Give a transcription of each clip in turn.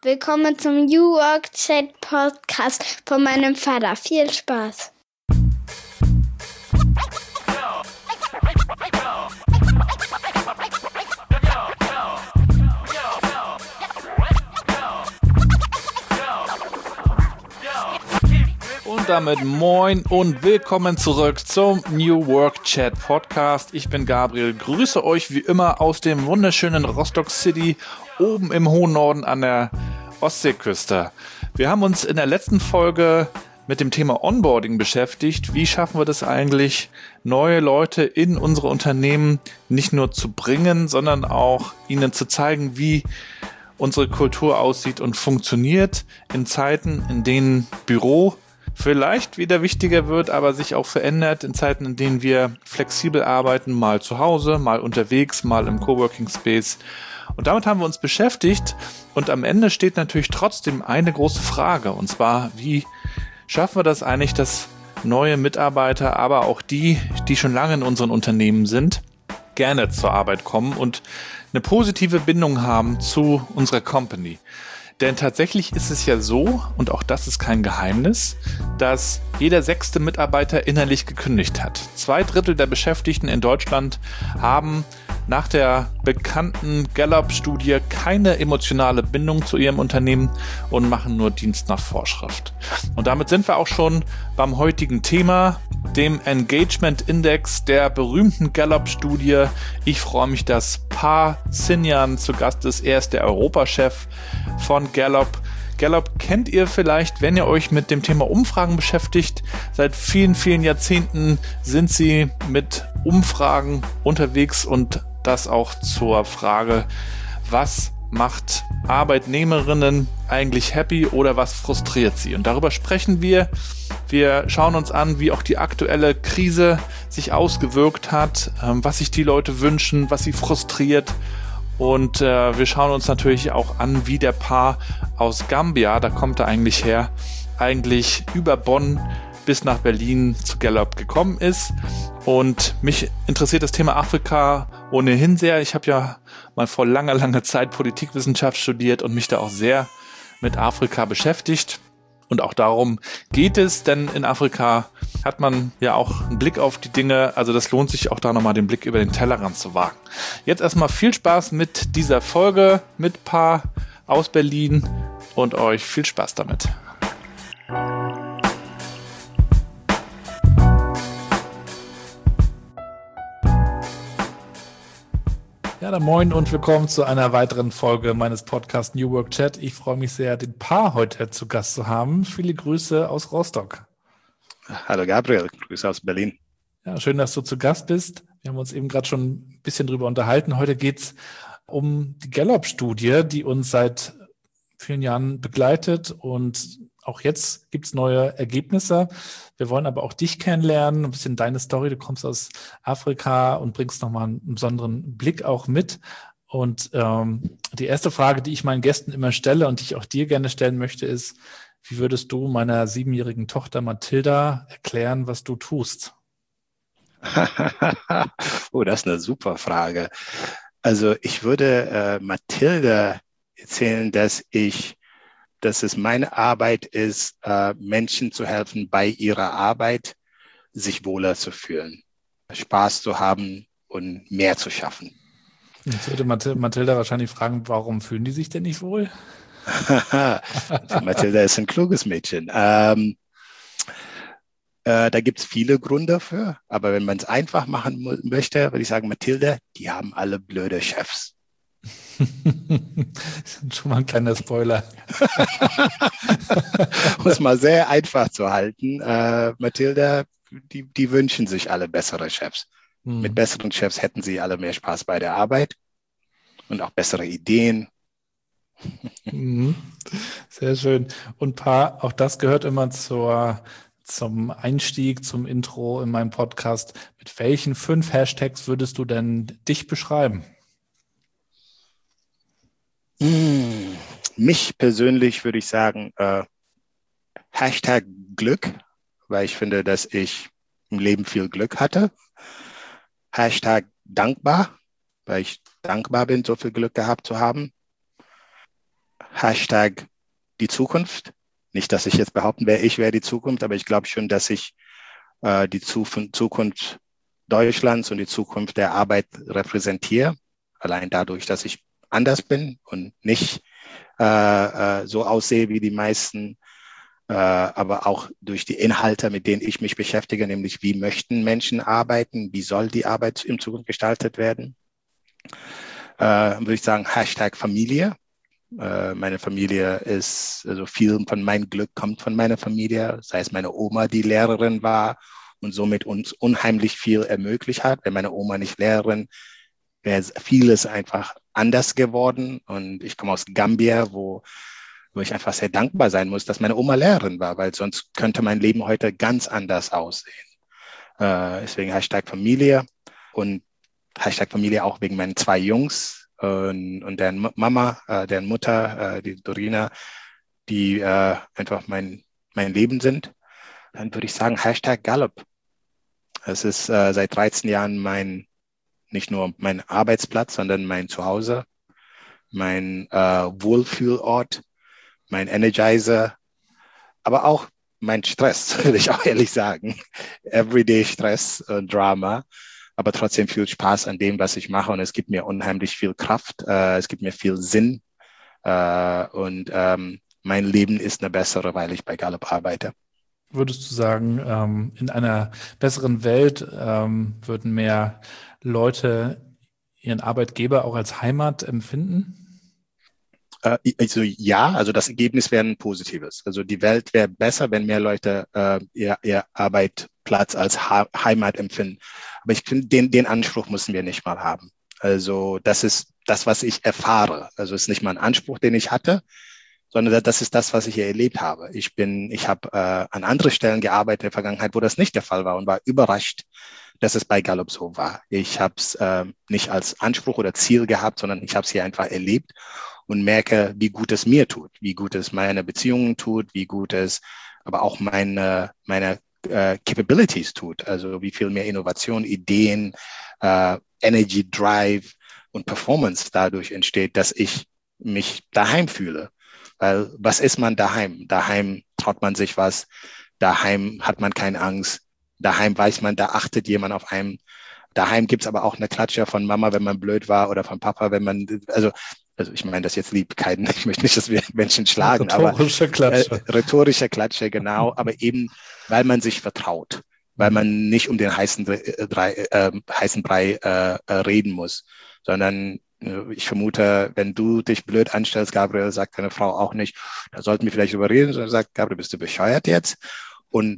Willkommen zum New Work Chat Podcast von meinem Vater. Viel Spaß! Und damit moin und willkommen zurück zum New Work Chat Podcast. Ich bin Gabriel, grüße euch wie immer aus dem wunderschönen Rostock City, oben im hohen Norden an der Ostseeküste. Wir haben uns in der letzten Folge mit dem Thema Onboarding beschäftigt. Wie schaffen wir das eigentlich, neue Leute in unsere Unternehmen nicht nur zu bringen, sondern auch ihnen zu zeigen, wie unsere Kultur aussieht und funktioniert in Zeiten, in denen Büro vielleicht wieder wichtiger wird, aber sich auch verändert, in Zeiten, in denen wir flexibel arbeiten, mal zu Hause, mal unterwegs, mal im Coworking Space. Und damit haben wir uns beschäftigt und am Ende steht natürlich trotzdem eine große Frage, und zwar, wie schaffen wir das eigentlich, dass neue Mitarbeiter, aber auch die schon lange in unseren Unternehmen sind, gerne zur Arbeit kommen und eine positive Bindung haben zu unserer Company. Denn tatsächlich ist es ja so, und auch das ist kein Geheimnis, dass jeder 6. Mitarbeiter innerlich gekündigt hat. 2/3 der Beschäftigten in Deutschland haben nach der bekannten Gallup-Studie keine emotionale Bindung zu ihrem Unternehmen und machen nur Dienst nach Vorschrift. Und damit sind wir auch schon beim heutigen Thema, dem Engagement Index der berühmten Gallup-Studie. Ich freue mich, dass Pa Sinjan zu Gast ist. Er ist der Europachef von Gallup. Gallup kennt ihr vielleicht, wenn ihr euch mit dem Thema Umfragen beschäftigt. Seit vielen, vielen Jahrzehnten sind sie mit Umfragen unterwegs und das auch zur Frage, was macht Arbeitnehmerinnen eigentlich happy oder was frustriert sie? Und darüber sprechen wir. Wir schauen uns an, wie auch die aktuelle Krise sich ausgewirkt hat, was sich die Leute wünschen, was sie frustriert. Und wir schauen uns natürlich auch an, wie der Pa aus Gambia, da kommt er eigentlich her, eigentlich über Bonn bis nach Berlin zu Gallup gekommen ist. Und mich interessiert das Thema Afrika ohnehin sehr. Ich habe ja mal vor langer Zeit Politikwissenschaft studiert und mich da auch sehr mit Afrika beschäftigt. Und auch darum geht es, denn in Afrika hat man ja auch einen Blick auf die Dinge. Also das lohnt sich auch da nochmal den Blick über den Tellerrand zu wagen. Jetzt erstmal viel Spaß mit dieser Folge mit Pa aus Berlin und euch viel Spaß damit. Ja, dann moin und willkommen zu einer weiteren Folge meines Podcasts New Work Chat. Ich freue mich sehr, den Pa heute zu Gast zu haben. Viele Grüße aus Rostock. Hallo Gabriel, Grüße aus Berlin. Ja, schön, dass du zu Gast bist. Wir haben uns eben gerade schon ein bisschen drüber unterhalten. Heute geht es um die Gallup-Studie, die uns seit vielen Jahren begleitet und auch jetzt gibt es neue Ergebnisse. Wir wollen aber auch dich kennenlernen, ein bisschen deine Story. Du kommst aus Afrika und bringst nochmal einen besonderen Blick auch mit. Und die erste Frage, die ich meinen Gästen immer stelle und die ich auch dir gerne stellen möchte, ist, wie würdest du meiner 7-jährigen Tochter Mathilda erklären, was du tust? Oh, das ist eine super Frage. Also ich würde Mathilda erzählen, dass es meine Arbeit ist, Menschen zu helfen, bei ihrer Arbeit sich wohler zu fühlen, Spaß zu haben und mehr zu schaffen. Jetzt würde Mathilda wahrscheinlich fragen, warum fühlen die sich denn nicht wohl? Mathilda ist ein kluges Mädchen. Da gibt es viele Gründe dafür, aber wenn man es einfach machen möchte, würde ich sagen, Mathilda, die haben alle blöde Chefs. Das ist schon mal ein kleiner Spoiler. Um es mal sehr einfach zu halten, Mathilda, die wünschen sich alle bessere Chefs. Mit besseren Chefs hätten sie alle mehr Spaß bei der Arbeit und auch bessere Ideen. Sehr schön. Und Pa, auch das gehört immer zum Einstieg, zum Intro in meinem Podcast. Mit welchen 5 Hashtags würdest du denn dich beschreiben? Mich persönlich würde ich sagen, Hashtag Glück, weil ich finde, dass ich im Leben viel Glück hatte. Hashtag dankbar, weil ich dankbar bin, so viel Glück gehabt zu haben. Hashtag die Zukunft. Nicht, dass ich jetzt behaupten werde, ich wäre die Zukunft, aber ich glaube schon, dass ich die Zukunft Deutschlands und die Zukunft der Arbeit repräsentiere. Allein dadurch, dass ich anders bin und nicht so aussehe wie die meisten, aber auch durch die Inhalte, mit denen ich mich beschäftige, nämlich wie möchten Menschen arbeiten, wie soll die Arbeit in Zukunft gestaltet werden. Würde ich sagen, Hashtag Familie. Meine Familie ist, also viel von meinem Glück kommt von meiner Familie, sei es meine Oma, die Lehrerin war und somit uns unheimlich viel ermöglicht hat. Wenn meine Oma nicht Lehrerin, wäre vieles einfach anders geworden. Und ich komme aus Gambia, wo ich einfach sehr dankbar sein muss, dass meine Oma Lehrerin war, weil sonst könnte mein Leben heute ganz anders aussehen. Deswegen Hashtag Familie und Hashtag Familie auch wegen meinen 2 Jungs und deren Mama, deren Mutter, die Dorina, die einfach mein Leben sind. Dann würde ich sagen Hashtag Gallup. Es ist seit 13 Jahren nicht nur mein Arbeitsplatz, sondern mein Zuhause, mein Wohlfühlort, mein Energizer, aber auch mein Stress, würde ich auch ehrlich sagen. Everyday Stress und Drama, aber trotzdem viel Spaß an dem, was ich mache. Und es gibt mir unheimlich viel Kraft, es gibt mir viel Sinn. Und mein Leben ist eine bessere, weil ich bei Gallup arbeite. Würdest du sagen, in einer besseren Welt würden mehr Leute ihren Arbeitgeber auch als Heimat empfinden? Also ja, also das Ergebnis wäre ein positives. Also die Welt wäre besser, wenn mehr Leute ihr Arbeitsplatz als Heimat empfinden. Aber ich finde, den Anspruch müssen wir nicht mal haben. Also das ist das, was ich erfahre. Also es ist nicht mal ein Anspruch, den ich hatte, sondern das ist das, was ich hier erlebt habe. Ich habe an andere Stellen gearbeitet in der Vergangenheit, wo das nicht der Fall war und war überrascht, dass es bei Gallup so war. Ich habe es nicht als Anspruch oder Ziel gehabt, sondern ich habe es hier einfach erlebt und merke, wie gut es mir tut, wie gut es meine Beziehungen tut, wie gut es aber auch meine Capabilities tut, also wie viel mehr Innovation, Ideen, Energy, Drive und Performance dadurch entsteht, dass ich mich daheim fühle. Weil was ist man daheim? Daheim traut man sich was, daheim hat man keine Angst, daheim weiß man, da achtet jemand auf einen. Daheim gibt's aber auch eine Klatsche von Mama, wenn man blöd war, oder von Papa, wenn man, also ich meine das jetzt lieb, ich möchte nicht, dass wir Menschen schlagen, rhetorische Klatsche. Rhetorische Klatsche, genau, aber eben, weil man sich vertraut, weil man nicht um den heißen Brei reden muss, sondern ich vermute, wenn du dich blöd anstellst, Gabriel, sagt deine Frau auch nicht, da sollten wir vielleicht drüber reden, sondern sagt, Gabriel, bist du bescheuert jetzt? Und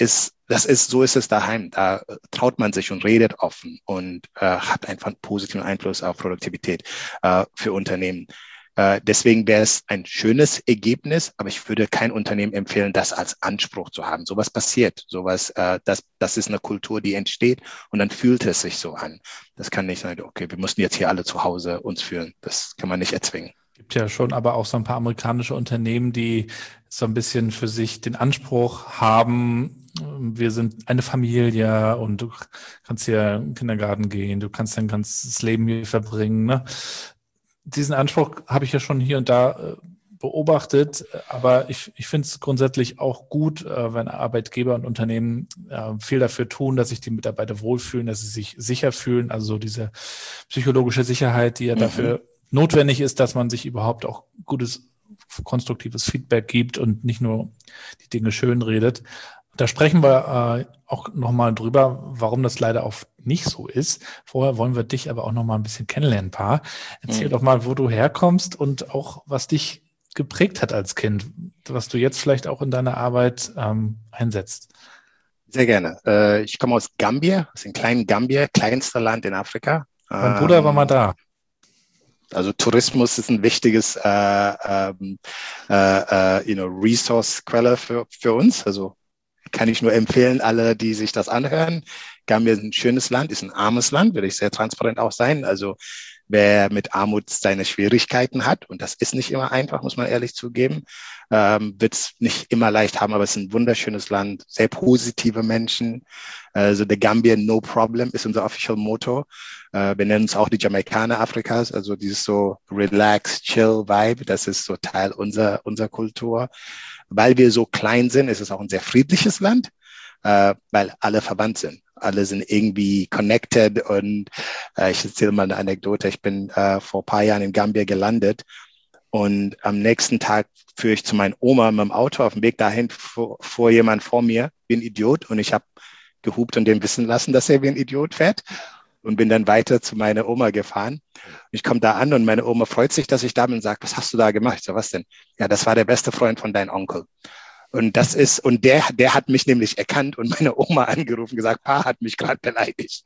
so ist es daheim. Da traut man sich und redet offen und hat einfach einen positiven Einfluss auf Produktivität für Unternehmen. Deswegen wäre es ein schönes Ergebnis, aber ich würde kein Unternehmen empfehlen, das als Anspruch zu haben. Sowas passiert, das ist eine Kultur, die entsteht und dann fühlt es sich so an. Das kann nicht sein, okay, wir mussten jetzt hier alle zu Hause uns fühlen. Das kann man nicht erzwingen. Gibt ja schon aber auch so ein paar amerikanische Unternehmen, die so ein bisschen für sich den Anspruch haben, wir sind eine Familie und du kannst hier in den Kindergarten gehen, du kannst dein ganzes Leben hier verbringen. Ne? Diesen Anspruch habe ich ja schon hier und da beobachtet, aber ich finde es grundsätzlich auch gut, wenn Arbeitgeber und Unternehmen viel dafür tun, dass sich die Mitarbeiter wohlfühlen, dass sie sich sicher fühlen, also so diese psychologische Sicherheit, die ja dafür notwendig ist, dass man sich überhaupt auch gutes, konstruktives Feedback gibt und nicht nur die Dinge schön redet. Da sprechen wir auch nochmal drüber, warum das leider auch nicht so ist. Vorher wollen wir dich aber auch nochmal ein bisschen kennenlernen, Paar. Erzähl doch mal, wo du herkommst und auch, was dich geprägt hat als Kind, was du jetzt vielleicht auch in deiner Arbeit einsetzt. Sehr gerne. Ich komme aus Gambia, aus dem kleinen Gambia, kleinster Land in Afrika. Mein Bruder war mal da. Also Tourismus ist ein wichtiges Resource-Quelle für uns. Also kann ich nur empfehlen, alle, die sich das anhören. Gambia ist ein schönes Land, ist ein armes Land, will ich sehr transparent auch sein. Also wer mit Armut seine Schwierigkeiten hat, und das ist nicht immer einfach, muss man ehrlich zugeben, wird es nicht immer leicht haben, aber es ist ein wunderschönes Land, sehr positive Menschen. Also The Gambia, no problem, ist unser Official Motto. Wir nennen uns auch die Jamaikaner Afrikas, also dieses so relax, chill Vibe, das ist so Teil unserer Kultur. Weil wir so klein sind, ist es auch ein sehr friedliches Land, weil alle verwandt sind. Alle sind irgendwie connected, und ich erzähle mal eine Anekdote. Ich bin vor ein paar Jahren in Gambia gelandet, und am nächsten Tag fuhr ich zu meiner Oma mit dem Auto. Auf dem Weg dahin fuhr jemand vor mir wie ein Idiot, und ich habe gehupt und dem wissen lassen, dass er wie ein Idiot fährt, und bin dann weiter zu meiner Oma gefahren. Ich komme da an, und meine Oma freut sich, dass ich da bin, und sagt, was hast du da gemacht? Ich so, was denn? Ja, das war der beste Freund von deinem Onkel. Und der hat mich nämlich erkannt und meine Oma angerufen, gesagt, Pa hat mich gerade beleidigt.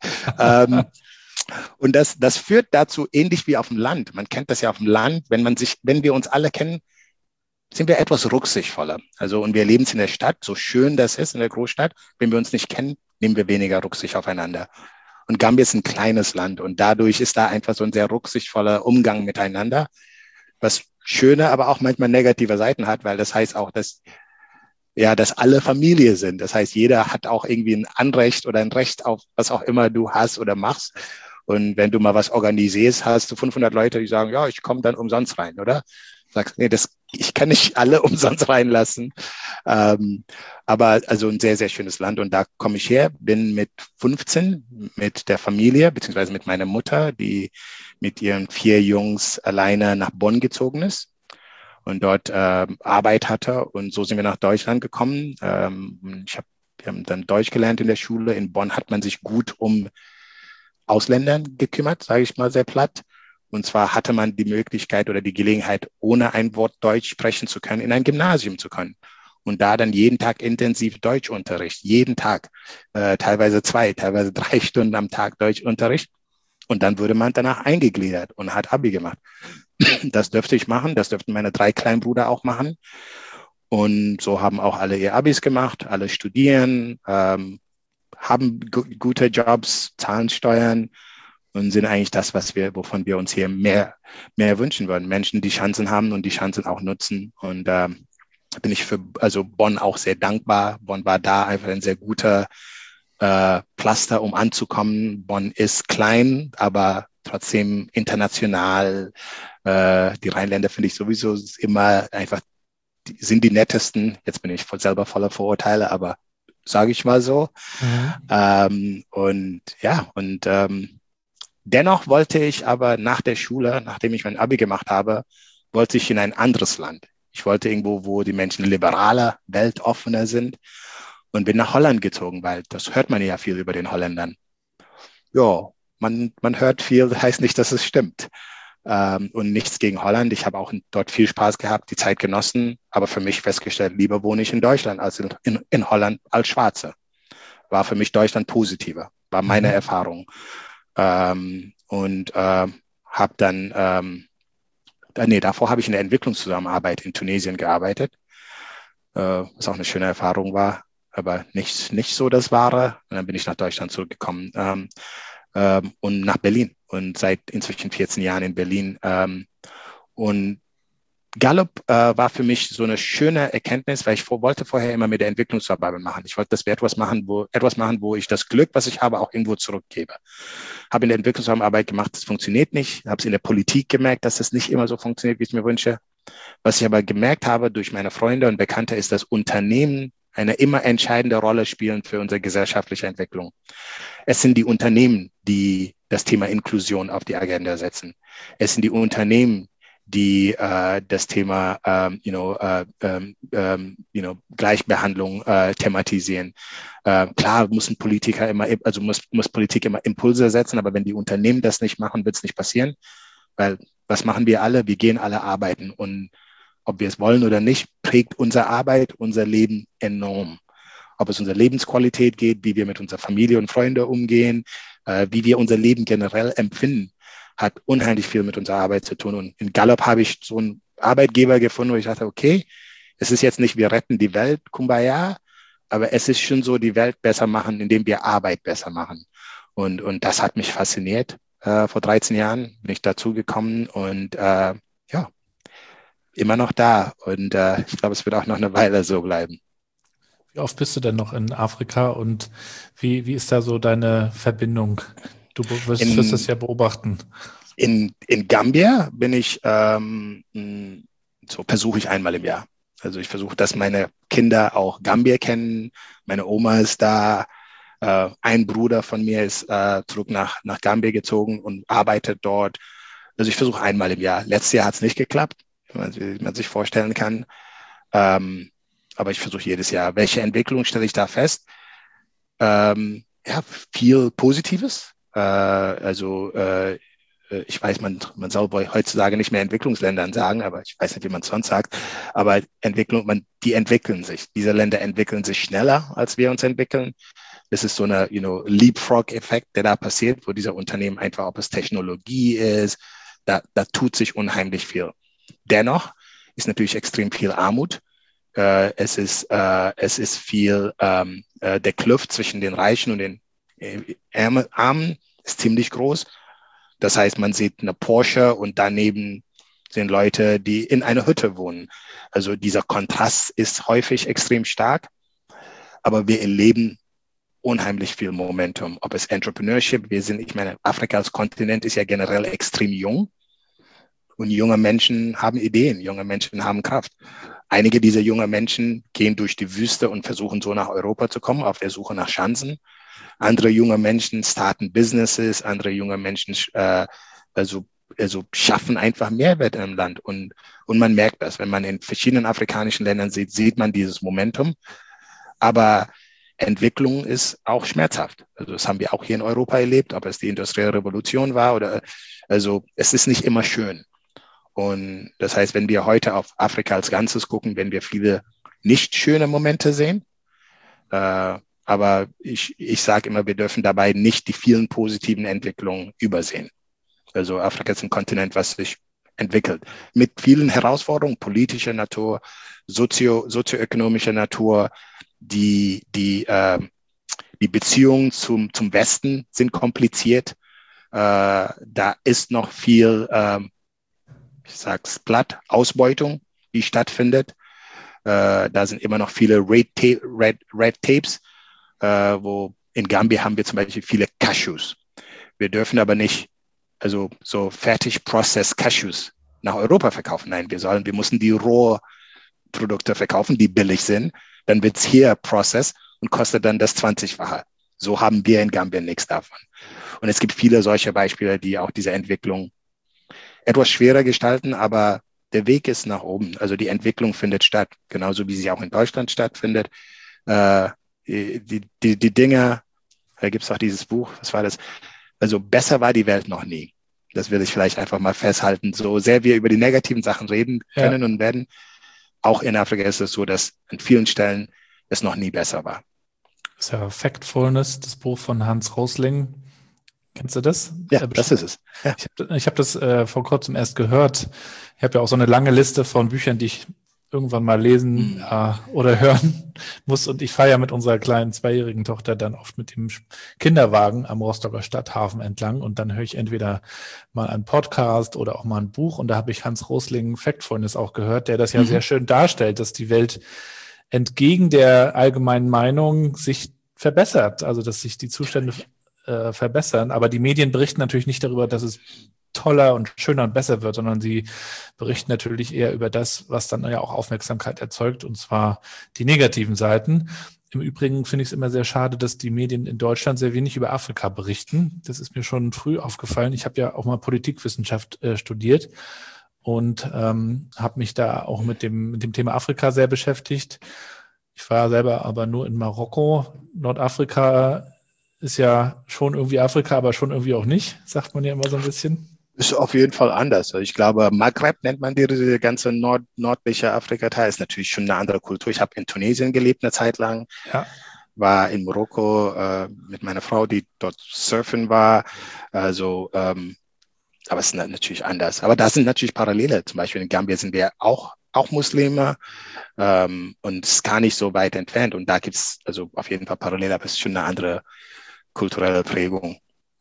Und das führt dazu, ähnlich wie auf dem Land. Man kennt das ja auf dem Land, wenn wir uns alle kennen, sind wir etwas rücksichtsvoller. Also, und wir leben es in der Stadt, so schön das ist in der Großstadt. Wenn wir uns nicht kennen, nehmen wir weniger Rücksicht aufeinander. Und Gambia ist ein kleines Land, und dadurch ist da einfach so ein sehr rücksichtsvoller Umgang miteinander, was schöne, aber auch manchmal negative Seiten hat, weil das heißt auch, dass alle Familie sind. Das heißt, jeder hat auch irgendwie ein Anrecht oder ein Recht auf was auch immer du hast oder machst. Und wenn du mal was organisierst, hast du 500 Leute, die sagen, ja, ich komme dann umsonst rein, oder? Sagst, nee, ich kann nicht alle umsonst reinlassen. Aber also ein sehr, sehr schönes Land. Und da komme ich her, bin mit 15 mit der Familie, beziehungsweise mit meiner Mutter, die mit ihren 4 Jungs alleine nach Bonn gezogen ist und dort Arbeit hatte. Und so sind wir nach Deutschland gekommen. Wir haben dann Deutsch gelernt in der Schule. In Bonn hat man sich gut um Ausländern gekümmert, sage ich mal sehr platt. Und zwar hatte man die Möglichkeit oder die Gelegenheit, ohne ein Wort Deutsch sprechen zu können, in ein Gymnasium zu können. Und da dann jeden Tag intensiv Deutschunterricht, jeden Tag, teilweise 2, teilweise 3 Stunden am Tag Deutschunterricht. Und dann wurde man danach eingegliedert und hat Abi gemacht. Das dürfte ich machen, das dürften meine 3 Kleinbrüder auch machen. Und so haben auch alle ihr Abis gemacht, alle studieren, haben gute Jobs, zahlen Steuern und sind eigentlich das, wovon wir uns hier mehr wünschen würden. Menschen, die Chancen haben und die Chancen auch nutzen. Und bin ich für Bonn auch sehr dankbar. Bonn war da einfach ein sehr guter Pflaster, um anzukommen. Bonn ist klein, aber trotzdem international. Die Rheinländer finde ich sowieso immer einfach, sind die nettesten. Jetzt bin ich selber voller Vorurteile, aber sage ich mal so. Mhm. Dennoch wollte ich aber nach der Schule, nachdem ich mein Abi gemacht habe, wollte ich in ein anderes Land. Ich wollte irgendwo, wo die Menschen liberaler, weltoffener sind, und bin nach Holland gezogen, weil das hört man ja viel über den Holländern. Ja, man hört viel, heißt nicht, dass es stimmt. Und nichts gegen Holland. Ich habe auch dort viel Spaß gehabt, die Zeit genossen, aber für mich festgestellt, lieber wohne ich in Deutschland als in Holland als Schwarze. War für mich Deutschland positiver, war meine Erfahrung. Davor habe ich in der Entwicklungszusammenarbeit in Tunesien gearbeitet, was auch eine schöne Erfahrung war, aber nicht so das Wahre. Und dann bin ich nach Deutschland zurückgekommen und nach Berlin und seit inzwischen 14 Jahren in Berlin. Und Gallup war für mich so eine schöne Erkenntnis, weil ich wollte vorher immer mit der Entwicklungsarbeit machen. Ich wollte, dass wir etwas machen, wo ich das Glück, was ich habe, auch irgendwo zurückgebe. Habe in der Entwicklungsarbeit gemacht, das funktioniert nicht. Habe es in der Politik gemerkt, dass es nicht immer so funktioniert, wie ich es mir wünsche. Was ich aber gemerkt habe durch meine Freunde und Bekannte, ist, dass Unternehmen eine immer entscheidende Rolle spielen für unsere gesellschaftliche Entwicklung. Es sind die Unternehmen, die das Thema Inklusion auf die Agenda setzen. Es sind die Unternehmen, die das Thema Gleichbehandlung thematisieren. Klar muss Politik immer Impulse setzen, aber wenn die Unternehmen das nicht machen, wird es nicht passieren. Weil was machen wir alle? Wir gehen alle arbeiten, und ob wir es wollen oder nicht, prägt unsere Arbeit unser Leben enorm. Ob es unsere Lebensqualität geht, wie wir mit unserer Familie und Freunden umgehen, wie wir unser Leben generell empfinden, hat unheimlich viel mit unserer Arbeit zu tun. Und in Gallup habe ich so einen Arbeitgeber gefunden, wo ich dachte, okay, es ist jetzt nicht, wir retten die Welt, Kumbaya, aber es ist schon so, die Welt besser machen, indem wir Arbeit besser machen. Und das hat mich fasziniert. Vor 13 Jahren bin ich dazugekommen und ja, immer noch da. Und ich glaube, es wird auch noch eine Weile so bleiben. Wie oft bist du denn noch in Afrika und wie ist da so deine Verbindung? Wirst es ja beobachten. In Gambia bin ich, so versuche ich einmal im Jahr. Also ich versuche, dass meine Kinder auch Gambia kennen. Meine Oma ist da. Ein Bruder von mir ist zurück nach Gambia gezogen und arbeitet dort. Also ich versuche einmal im Jahr. Letztes Jahr hat es nicht geklappt, wie man sich vorstellen kann. Aber ich versuche jedes Jahr. Welche Entwicklung stelle ich da fest? Ja, viel Positives. Ich weiß, man soll heutzutage nicht mehr Entwicklungsländern sagen, aber ich weiß nicht, wie man es sonst sagt. Aber die entwickeln sich. Diese Länder entwickeln sich schneller, als wir uns entwickeln. Das ist so eine, Leapfrog-Effekt, der da passiert, wo diese Unternehmen einfach, ob es Technologie ist, da tut sich unheimlich viel. Dennoch ist natürlich extrem viel Armut. Es ist viel, der Kluft zwischen den Reichen und den Armen ist ziemlich groß. Das heißt, man sieht eine Porsche und daneben sind Leute, die in einer Hütte wohnen. Also dieser Kontrast ist häufig extrem stark, aber wir erleben unheimlich viel Momentum. Ob es Entrepreneurship, ich meine, Afrika als Kontinent ist ja generell extrem jung und junge Menschen haben Ideen, junge Menschen haben Kraft. Einige dieser jungen Menschen gehen durch die Wüste und versuchen so nach Europa zu kommen, auf der Suche nach Chancen. Andere junge Menschen starten Businesses, andere junge Menschen schaffen einfach Mehrwert im Land. Und man merkt das, wenn man in verschiedenen afrikanischen Ländern sieht man dieses Momentum. Aber Entwicklung ist auch schmerzhaft. Also das haben wir auch hier in Europa erlebt, ob es die industrielle Revolution war also es ist nicht immer schön. Und das heißt, wenn wir heute auf Afrika als Ganzes gucken, werden wir viele nicht schöne Momente sehen. Aber ich sage immer, wir dürfen dabei nicht die vielen positiven Entwicklungen übersehen. Also Afrika ist ein Kontinent, was sich entwickelt. Mit vielen Herausforderungen politischer Natur, sozioökonomischer Natur. Die Beziehungen zum Westen sind kompliziert. Da ist noch viel, ich sag's platt, Ausbeutung, die stattfindet. Da sind immer noch viele Red Tapes, wo in Gambia haben wir zum Beispiel viele Cashews. Wir dürfen aber nicht so fertig processed Cashews nach Europa verkaufen. Nein, wir müssen die Rohprodukte verkaufen, die billig sind. Dann wird es hier processed und kostet dann das 20-fache. So haben wir in Gambia nichts davon. Und es gibt viele solche Beispiele, die auch diese Entwicklung etwas schwerer gestalten, aber der Weg ist nach oben. Also die Entwicklung findet statt, genauso wie sie auch in Deutschland stattfindet. Die Dinge, da gibt es auch dieses Buch, was war das? Also besser war die Welt noch nie. Das will ich vielleicht einfach mal festhalten. So sehr wir über die negativen Sachen reden können und werden, auch in Afrika ist es so, dass an vielen Stellen es noch nie besser war. Das ist ja Factfulness, das Buch von Hans Rosling. Kennst du das? Ja, das ist es. Ja. Ich hab das vor kurzem erst gehört. Ich habe ja auch so eine lange Liste von Büchern, die ich irgendwann mal lesen oder hören muss. Und ich fahre ja mit unserer kleinen 2-jährigen Tochter dann oft mit dem Kinderwagen am Rostocker Stadthafen entlang. Und dann höre ich entweder mal einen Podcast oder auch mal ein Buch. Und da habe ich Hans Rosling Factfulness auch gehört, der das ja sehr schön darstellt, dass die Welt entgegen der allgemeinen Meinung sich verbessert. Also dass sich die Zustände verbessern. Aber die Medien berichten natürlich nicht darüber, dass es toller und schöner und besser wird, sondern sie berichten natürlich eher über das, was dann ja auch Aufmerksamkeit erzeugt, und zwar die negativen Seiten. Im Übrigen finde ich es immer sehr schade, dass die Medien in Deutschland sehr wenig über Afrika berichten. Das ist mir schon früh aufgefallen. Ich habe ja auch mal Politikwissenschaft studiert und habe mich da auch mit dem Thema Afrika sehr beschäftigt. Ich war selber aber nur in Marokko. Nordafrika ist ja schon irgendwie Afrika, aber schon irgendwie auch nicht, sagt man ja immer so ein bisschen. Ist auf jeden Fall anders. Ich glaube, Maghreb nennt man diese ganze nördliche Afrika-Teil. Ist natürlich schon eine andere Kultur. Ich habe in Tunesien gelebt eine Zeit lang, war in Marokko mit meiner Frau, die dort surfen war. Also, aber es ist natürlich anders. Aber da sind natürlich Parallele. Zum Beispiel in Gambia sind wir auch Muslime und es ist gar nicht so weit entfernt. Und da gibt es also auf jeden Fall Parallele, aber es ist schon eine andere kulturelle Prägung.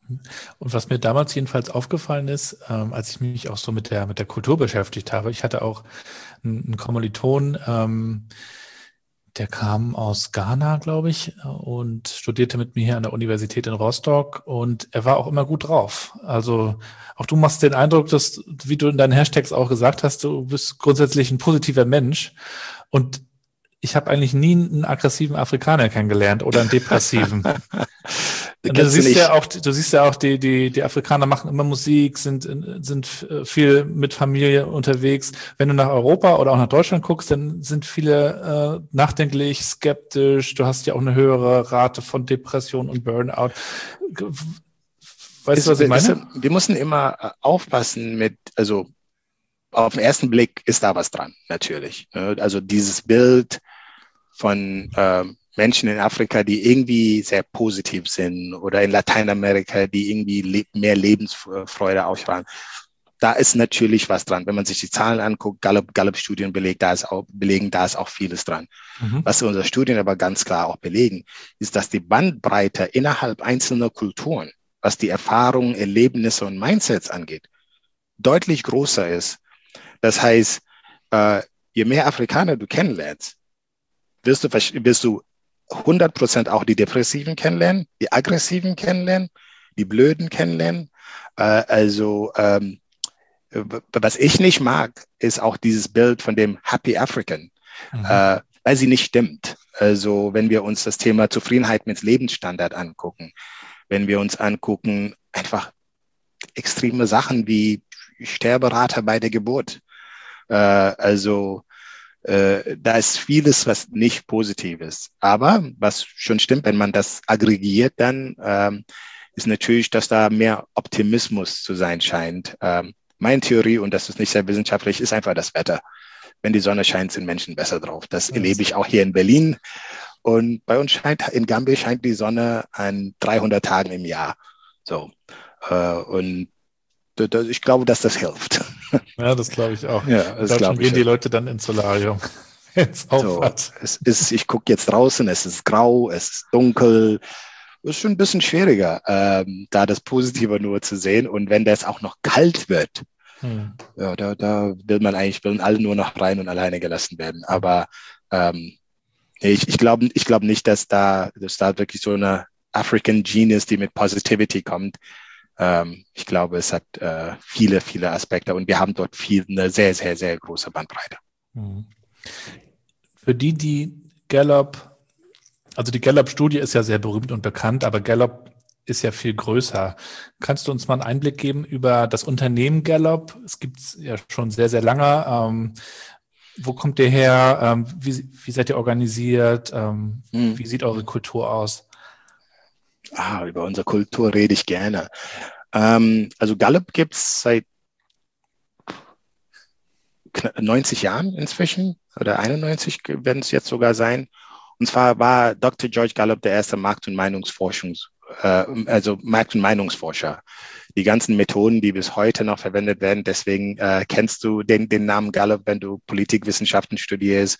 Und was mir damals jedenfalls aufgefallen ist, als ich mich auch so mit der Kultur beschäftigt habe, ich hatte auch einen Kommiliton, der kam aus Ghana, glaube ich, und studierte mit mir hier an der Universität in Rostock und er war auch immer gut drauf. Also auch du machst den Eindruck, dass, wie du in deinen Hashtags auch gesagt hast, du bist grundsätzlich ein positiver Mensch und ich habe eigentlich nie einen aggressiven Afrikaner kennengelernt oder einen depressiven. Du siehst ja auch, die Afrikaner machen immer Musik, sind viel mit Familie unterwegs. Wenn du nach Europa oder auch nach Deutschland guckst, dann sind viele nachdenklich, skeptisch. Du hast ja auch eine höhere Rate von Depression und Burnout. Weißt du, was ich meine? Wir müssen immer aufpassen also auf den ersten Blick ist da was dran, natürlich. Also dieses Bild von Menschen in Afrika, die irgendwie sehr positiv sind oder in Lateinamerika, die irgendwie mehr Lebensfreude ausstrahlen. Da ist natürlich was dran. Wenn man sich die Zahlen anguckt, Gallup-Studien belegen, da ist auch vieles dran. Mhm. Was unsere Studien aber ganz klar auch belegen, ist, dass die Bandbreite innerhalb einzelner Kulturen, was die Erfahrungen, Erlebnisse und Mindsets angeht, deutlich größer ist. Das heißt, je mehr Afrikaner du kennenlernst, wirst du 100% auch die Depressiven kennenlernen, die Aggressiven kennenlernen, die Blöden kennenlernen. Was ich nicht mag, ist auch dieses Bild von dem Happy African, weil sie nicht stimmt. Also wenn wir uns das Thema Zufriedenheit mit Lebensstandard angucken, wenn wir uns angucken, einfach extreme Sachen wie Sterberate bei der Geburt. Da ist vieles, was nicht positiv ist. Aber was schon stimmt, wenn man das aggregiert, dann ist natürlich, dass da mehr Optimismus zu sein scheint. Meine Theorie, und das ist nicht sehr wissenschaftlich, ist einfach das Wetter. Wenn die Sonne scheint, sind Menschen besser drauf. Das erlebe ich auch hier in Berlin. Und bei uns in Gambia scheint die Sonne an 300 Tagen im Jahr. So. Und ich glaube, dass das hilft. Ja, das glaube ich auch. Ja, in Deutschland gehen die Leute dann ins Solarium. Ich gucke jetzt draußen, es ist grau, es ist dunkel. Es ist schon ein bisschen schwieriger, da das Positive nur zu sehen. Und wenn das auch noch kalt wird, ja, da wollen alle nur noch rein und alleine gelassen werden. Aber ich glaube nicht, dass da wirklich so eine African Genius, die mit Positivity kommt. Ich glaube, es hat viele, viele Aspekte und wir haben dort eine sehr, sehr, sehr große Bandbreite. Für die Gallup, also die Gallup-Studie ist ja sehr berühmt und bekannt, aber Gallup ist ja viel größer. Kannst du uns mal einen Einblick geben über das Unternehmen Gallup? Es gibt es ja schon sehr, sehr lange. Wo kommt ihr her? Wie seid ihr organisiert? Wie sieht eure Kultur aus? Über unsere Kultur rede ich gerne. Also Gallup gibt es seit 90 Jahren inzwischen oder 91 werden es jetzt sogar sein. Und zwar war Dr. George Gallup der erste Markt- und Meinungsforscher. Die ganzen Methoden, die bis heute noch verwendet werden, deswegen kennst du den Namen Gallup, wenn du Politikwissenschaften studierst.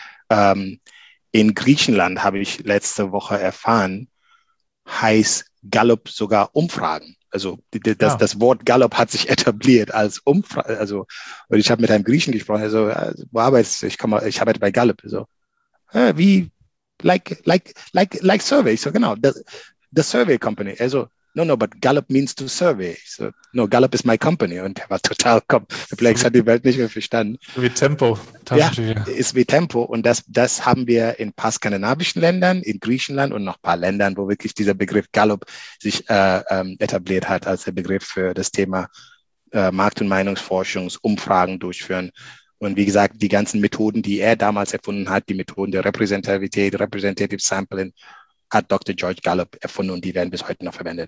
In Griechenland habe ich letzte Woche erfahren, heißt Gallup sogar Umfragen. Also das Wort Gallup hat sich etabliert als Umfrage. Also, und ich habe mit einem Griechen gesprochen, also wo arbeitest du? Ich arbeite bei Gallup. So, wie like survey. So genau, the survey company. Also no, but Gallup means to survey. So, no, Gallup is my company. Und er war total perplex, hat die Welt nicht mehr verstanden. Wie Tempo. Ja, ist wie Tempo. Und das haben wir in ein paar skandinavischen Ländern, in Griechenland und noch ein paar Ländern, wo wirklich dieser Begriff Gallup sich etabliert hat als der Begriff für das Thema Markt- und Meinungsforschungsumfragen durchführen. Und wie gesagt, die ganzen Methoden, die er damals erfunden hat, die Methoden der Repräsentativität, Representative Sampling, hat Dr. George Gallup erfunden und die werden bis heute noch verwendet.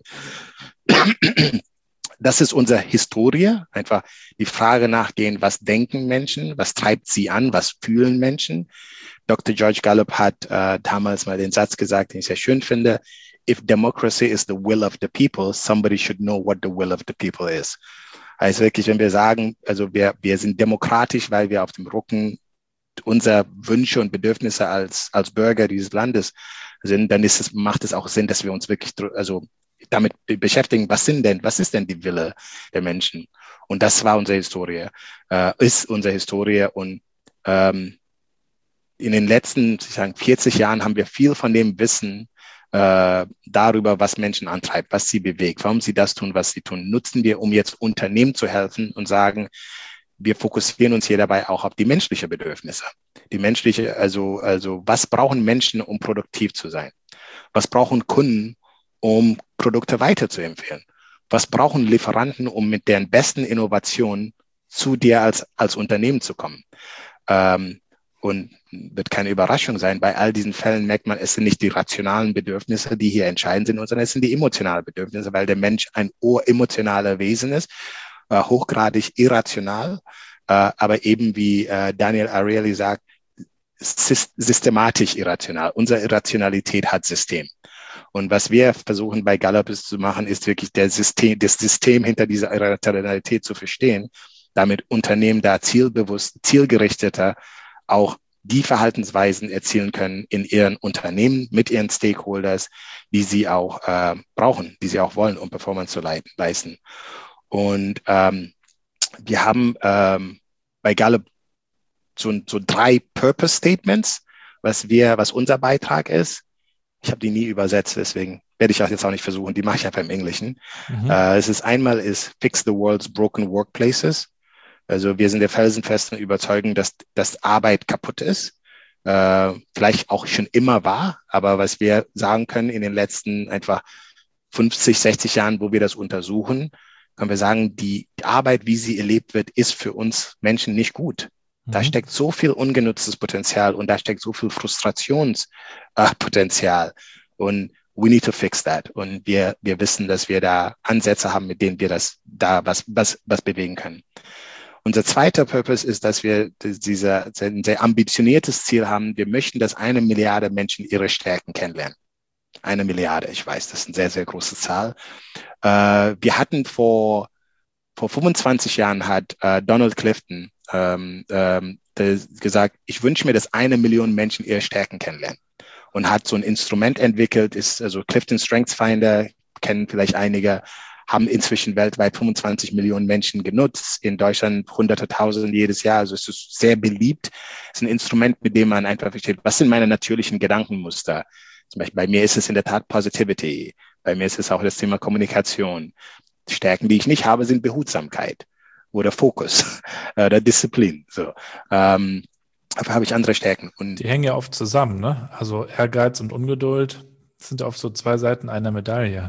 Das ist unsere Historie, einfach die Frage nachgehen, was denken Menschen, was treibt sie an, was fühlen Menschen. Dr. George Gallup hat damals mal den Satz gesagt, den ich sehr schön finde, if democracy is the will of the people, somebody should know what the will of the people is. Heißt wirklich, wenn wir sagen, also wir sind demokratisch, weil wir auf dem Rücken unserer Wünsche und Bedürfnisse als Bürger dieses Landes sind, dann macht es auch Sinn, dass wir uns wirklich damit beschäftigen, was ist denn die Wille der Menschen? Und das war unsere Historie, ist unsere Historie. Und in den letzten 40 Jahren haben wir viel von dem Wissen darüber, was Menschen antreibt, was sie bewegt, warum sie das tun, was sie tun, nutzen wir, um jetzt Unternehmen zu helfen und sagen, wir fokussieren uns hier dabei auch auf die menschlichen Bedürfnisse. Die menschliche, also was brauchen Menschen, um produktiv zu sein? Was brauchen Kunden, um Produkte weiterzuempfehlen? Was brauchen Lieferanten, um mit deren besten Innovationen zu dir als Unternehmen zu kommen? Und wird keine Überraschung sein, bei all diesen Fällen merkt man, es sind nicht die rationalen Bedürfnisse, die hier entscheidend sind, sondern es sind die emotionalen Bedürfnisse, weil der Mensch ein uremotionaler Wesen ist, hochgradig irrational, aber eben wie Daniel Ariely sagt, systematisch irrational. Unsere Irrationalität hat System. Und was wir versuchen bei Gallup zu machen, ist wirklich das System hinter dieser Irrationalität zu verstehen, damit Unternehmen da zielbewusst, zielgerichteter auch die Verhaltensweisen erzielen können in ihren Unternehmen mit ihren Stakeholders, die sie auch brauchen, die sie auch wollen, um Performance zu leisten. Und wir haben bei Gallup so 3 Purpose Statements, was unser Beitrag ist. Ich habe die nie übersetzt, deswegen werde ich das jetzt auch nicht versuchen. Die mache ich einfach im Englischen. Es ist einmal Fix the World's Broken Workplaces. Also wir sind der felsenfesten Überzeugung, dass Arbeit kaputt ist. Vielleicht auch schon immer war, aber was wir sagen können in den letzten einfach 50, 60 Jahren, wo wir das untersuchen, können wir sagen, die Arbeit, wie sie erlebt wird, ist für uns Menschen nicht gut. Da steckt so viel ungenutztes Potenzial und da steckt so viel Frustrationspotenzial. Und we need to fix that. Und wir wissen, dass wir da Ansätze haben, mit denen wir was bewegen können. Unser zweiter Purpose ist, dass wir ein sehr ambitioniertes Ziel haben. Wir möchten, dass 1 Milliarde Menschen ihre Stärken kennenlernen. 1 Milliarde, ich weiß, das ist eine sehr, sehr große Zahl. Wir hatten vor 25 Jahren hat Donald Clifton gesagt, ich wünsche mir, dass 1 Million Menschen ihre Stärken kennenlernen. Und hat so ein Instrument entwickelt, ist also Clifton Strengths Finder, kennen vielleicht einige, haben inzwischen weltweit 25 Millionen Menschen genutzt, in Deutschland hunderte Tausend jedes Jahr. Also es ist sehr beliebt. Es ist ein Instrument, mit dem man einfach versteht, was sind meine natürlichen Gedankenmuster. Zum Beispiel bei mir ist es in der Tat Positivity. Bei mir ist es auch das Thema Kommunikation. Stärken, die ich nicht habe, sind Behutsamkeit oder Fokus oder Disziplin. So. Dafür habe ich andere Stärken. Und die hängen ja oft zusammen, ne? Also Ehrgeiz und Ungeduld sind ja oft so 2 Seiten einer Medaille.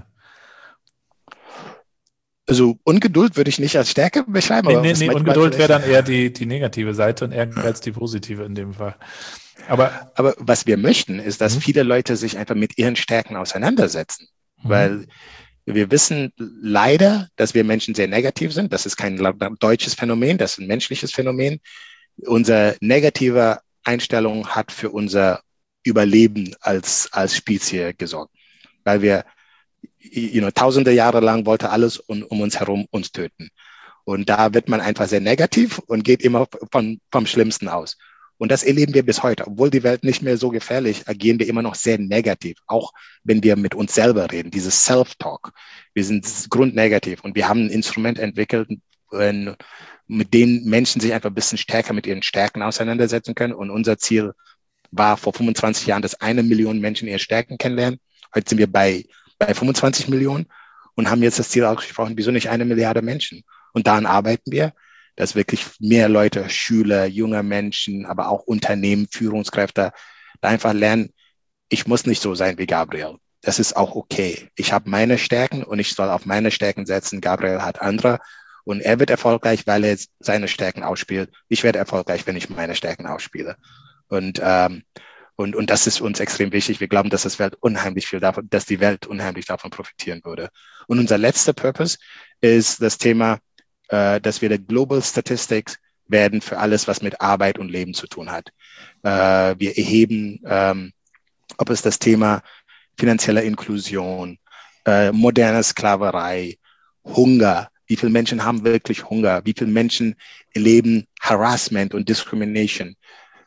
Also Ungeduld würde ich nicht als Stärke beschreiben. Nee, Ungeduld wäre dann eher die negative Seite und Ehrgeiz die positive in dem Fall. Aber was wir möchten, ist, dass viele Leute sich einfach mit ihren Stärken auseinandersetzen. Weil wir wissen leider, dass wir Menschen sehr negativ sind. Das ist kein deutsches Phänomen, das ist ein menschliches Phänomen. Unsere negative Einstellung hat für unser Überleben als Spezies gesorgt. Weil wir tausende Jahre lang wollte alles um uns herum uns töten. Und da wird man einfach sehr negativ und geht immer vom Schlimmsten aus. Und das erleben wir bis heute. Obwohl die Welt nicht mehr so gefährlich, agieren wir immer noch sehr negativ. Auch wenn wir mit uns selber reden, dieses Self-Talk. Wir sind grundnegativ und wir haben ein Instrument entwickelt, mit dem Menschen sich einfach ein bisschen stärker mit ihren Stärken auseinandersetzen können. Und unser Ziel war vor 25 Jahren, dass 1 Million Menschen ihre Stärken kennenlernen. Heute sind wir bei 25 Millionen und haben jetzt das Ziel ausgesprochen, wieso nicht 1 Milliarde Menschen? Und daran arbeiten wir, dass wirklich mehr Leute, Schüler, junge Menschen, aber auch Unternehmen, Führungskräfte, da einfach lernen, ich muss nicht so sein wie Gabriel. Das ist auch okay. Ich habe meine Stärken und ich soll auf meine Stärken setzen. Gabriel hat andere und er wird erfolgreich, weil er seine Stärken ausspielt. Ich werde erfolgreich, wenn ich meine Stärken ausspiele. Und das ist uns extrem wichtig. Wir glauben, dass die Welt unheimlich davon profitieren würde. Und unser letzter Purpose ist das Thema, dass wir der Global Statistics werden für alles, was mit Arbeit und Leben zu tun hat. Wir erheben, ob es das Thema finanzielle Inklusion, moderne Sklaverei, Hunger. Wie viele Menschen haben wirklich Hunger? Wie viele Menschen erleben Harassment und Discrimination?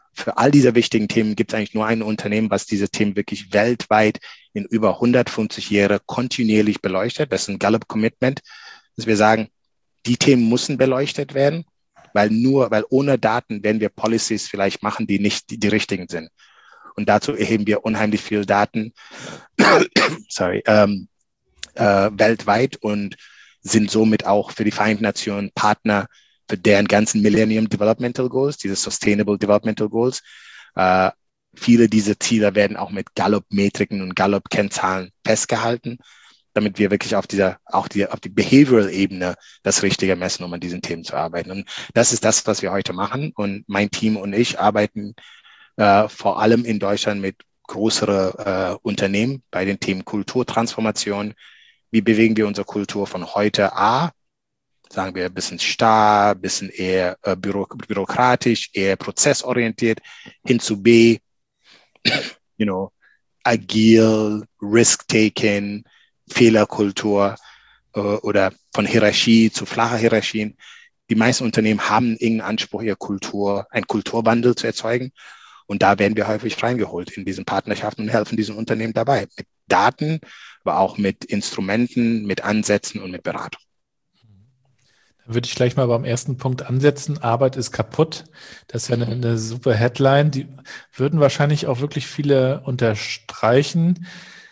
für all diese wichtigen Themen gibt es eigentlich nur ein Unternehmen, was diese Themen wirklich weltweit in über 150 Jahre kontinuierlich beleuchtet. Das ist ein Gallup Commitment, dass wir sagen, die Themen müssen beleuchtet werden, weil ohne Daten werden wir Policies vielleicht machen, die nicht die richtigen sind. Und dazu erheben wir unheimlich viel Daten weltweit und sind somit auch für die Vereinten Nationen Partner für deren ganzen Millennium Developmental Goals, diese Sustainable Developmental Goals. Viele dieser Ziele werden auch mit Gallup-Metriken und Gallup-Kennzahlen festgehalten, damit wir wirklich auf die Behavioral-Ebene das Richtige messen, um an diesen Themen zu arbeiten. Und das ist das, was wir heute machen. Und mein Team und ich arbeiten vor allem in Deutschland mit größeren Unternehmen bei den Themen Kulturtransformation. Wie bewegen wir unsere Kultur von heute sagen wir, ein bisschen starr, ein bisschen eher bürokratisch, eher prozessorientiert, hin zu B, agil, risk-taking, Fehlerkultur oder von Hierarchie zu flacher Hierarchien. Die meisten Unternehmen haben irgendeinen Anspruch, einen Kulturwandel zu erzeugen. Und da werden wir häufig reingeholt in diesen Partnerschaften und helfen diesen Unternehmen dabei. Mit Daten, aber auch mit Instrumenten, mit Ansätzen und mit Beratung. Da würde ich gleich mal beim ersten Punkt ansetzen. Arbeit ist kaputt. Das ist ja eine super Headline. Die würden wahrscheinlich auch wirklich viele unterstreichen.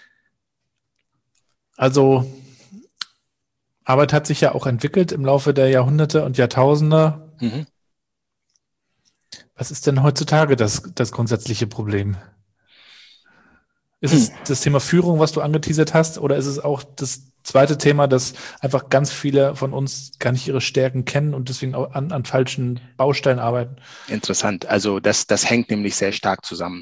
Also Arbeit hat sich ja auch entwickelt im Laufe der Jahrhunderte und Jahrtausende. Mhm. Was ist denn heutzutage das grundsätzliche Problem? Ist es das Thema Führung, was du angeteasert hast, oder ist es auch das zweite Thema, dass einfach ganz viele von uns gar nicht ihre Stärken kennen und deswegen auch an falschen Baustellen arbeiten? Interessant. Also das hängt nämlich sehr stark zusammen.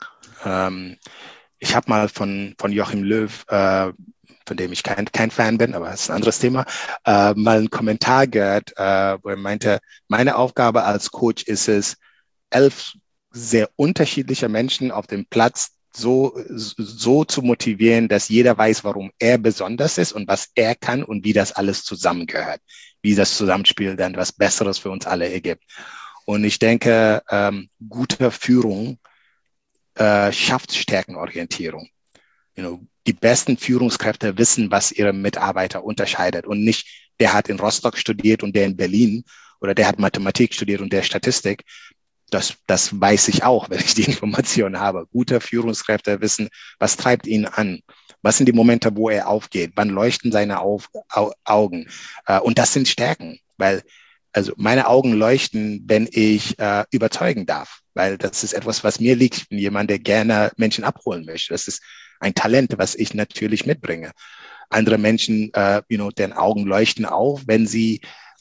Ich habe mal von Joachim Löw, von dem ich kein Fan bin, aber das ist ein anderes Thema, mal einen Kommentar gehört, wo er meinte, meine Aufgabe als Coach ist es, 11 sehr unterschiedliche Menschen auf dem Platz so zu motivieren, dass jeder weiß, warum er besonders ist und was er kann und wie das alles zusammengehört, wie das Zusammenspiel dann was Besseres für uns alle ergibt. Und ich denke, gute Führung schafft Stärkenorientierung. Die besten Führungskräfte wissen, was ihre Mitarbeiter unterscheidet und nicht, der hat in Rostock studiert und der in Berlin oder der hat Mathematik studiert und der Statistik. Das weiß ich auch, wenn ich die Informationen habe. Gute Führungskräfte wissen, was treibt ihn an? Was sind die Momente, wo er aufgeht? Wann leuchten seine Augen? Und das sind Stärken, weil also meine Augen leuchten, wenn ich überzeugen darf, weil das ist etwas, was mir liegt. Ich bin jemand, der gerne Menschen abholen möchte. Das ist ein Talent, was ich natürlich mitbringe. Andere Menschen, deren Augen leuchten auf, wenn sie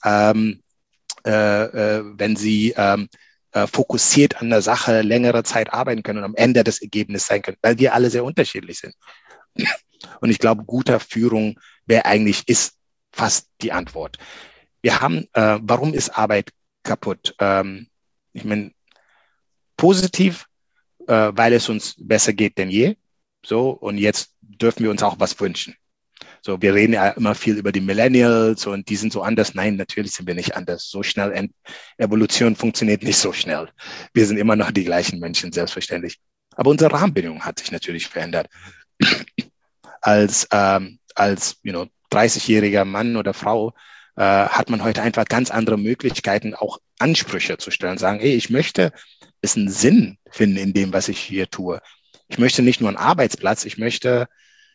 fokussiert an der Sache längere Zeit arbeiten können und am Ende das Ergebnis sein können, weil wir alle sehr unterschiedlich sind. Und ich glaube, guter Führung ist fast die Antwort. Wir haben, warum ist Arbeit kaputt? Ich meine, positiv, weil es uns besser geht denn je. So, und jetzt dürfen wir uns auch was wünschen. So, wir reden ja immer viel über die Millennials und die sind so anders. Nein, natürlich sind wir nicht anders. So schnell, Evolution funktioniert nicht so schnell. Wir sind immer noch die gleichen Menschen, selbstverständlich. Aber unsere Rahmenbedingungen hat sich natürlich verändert. Als 30-jähriger Mann oder Frau hat man heute einfach ganz andere Möglichkeiten, auch Ansprüche zu stellen. Sagen, ich möchte ein bisschen Sinn finden in dem, was ich hier tue. Ich möchte nicht nur einen Arbeitsplatz, ich möchte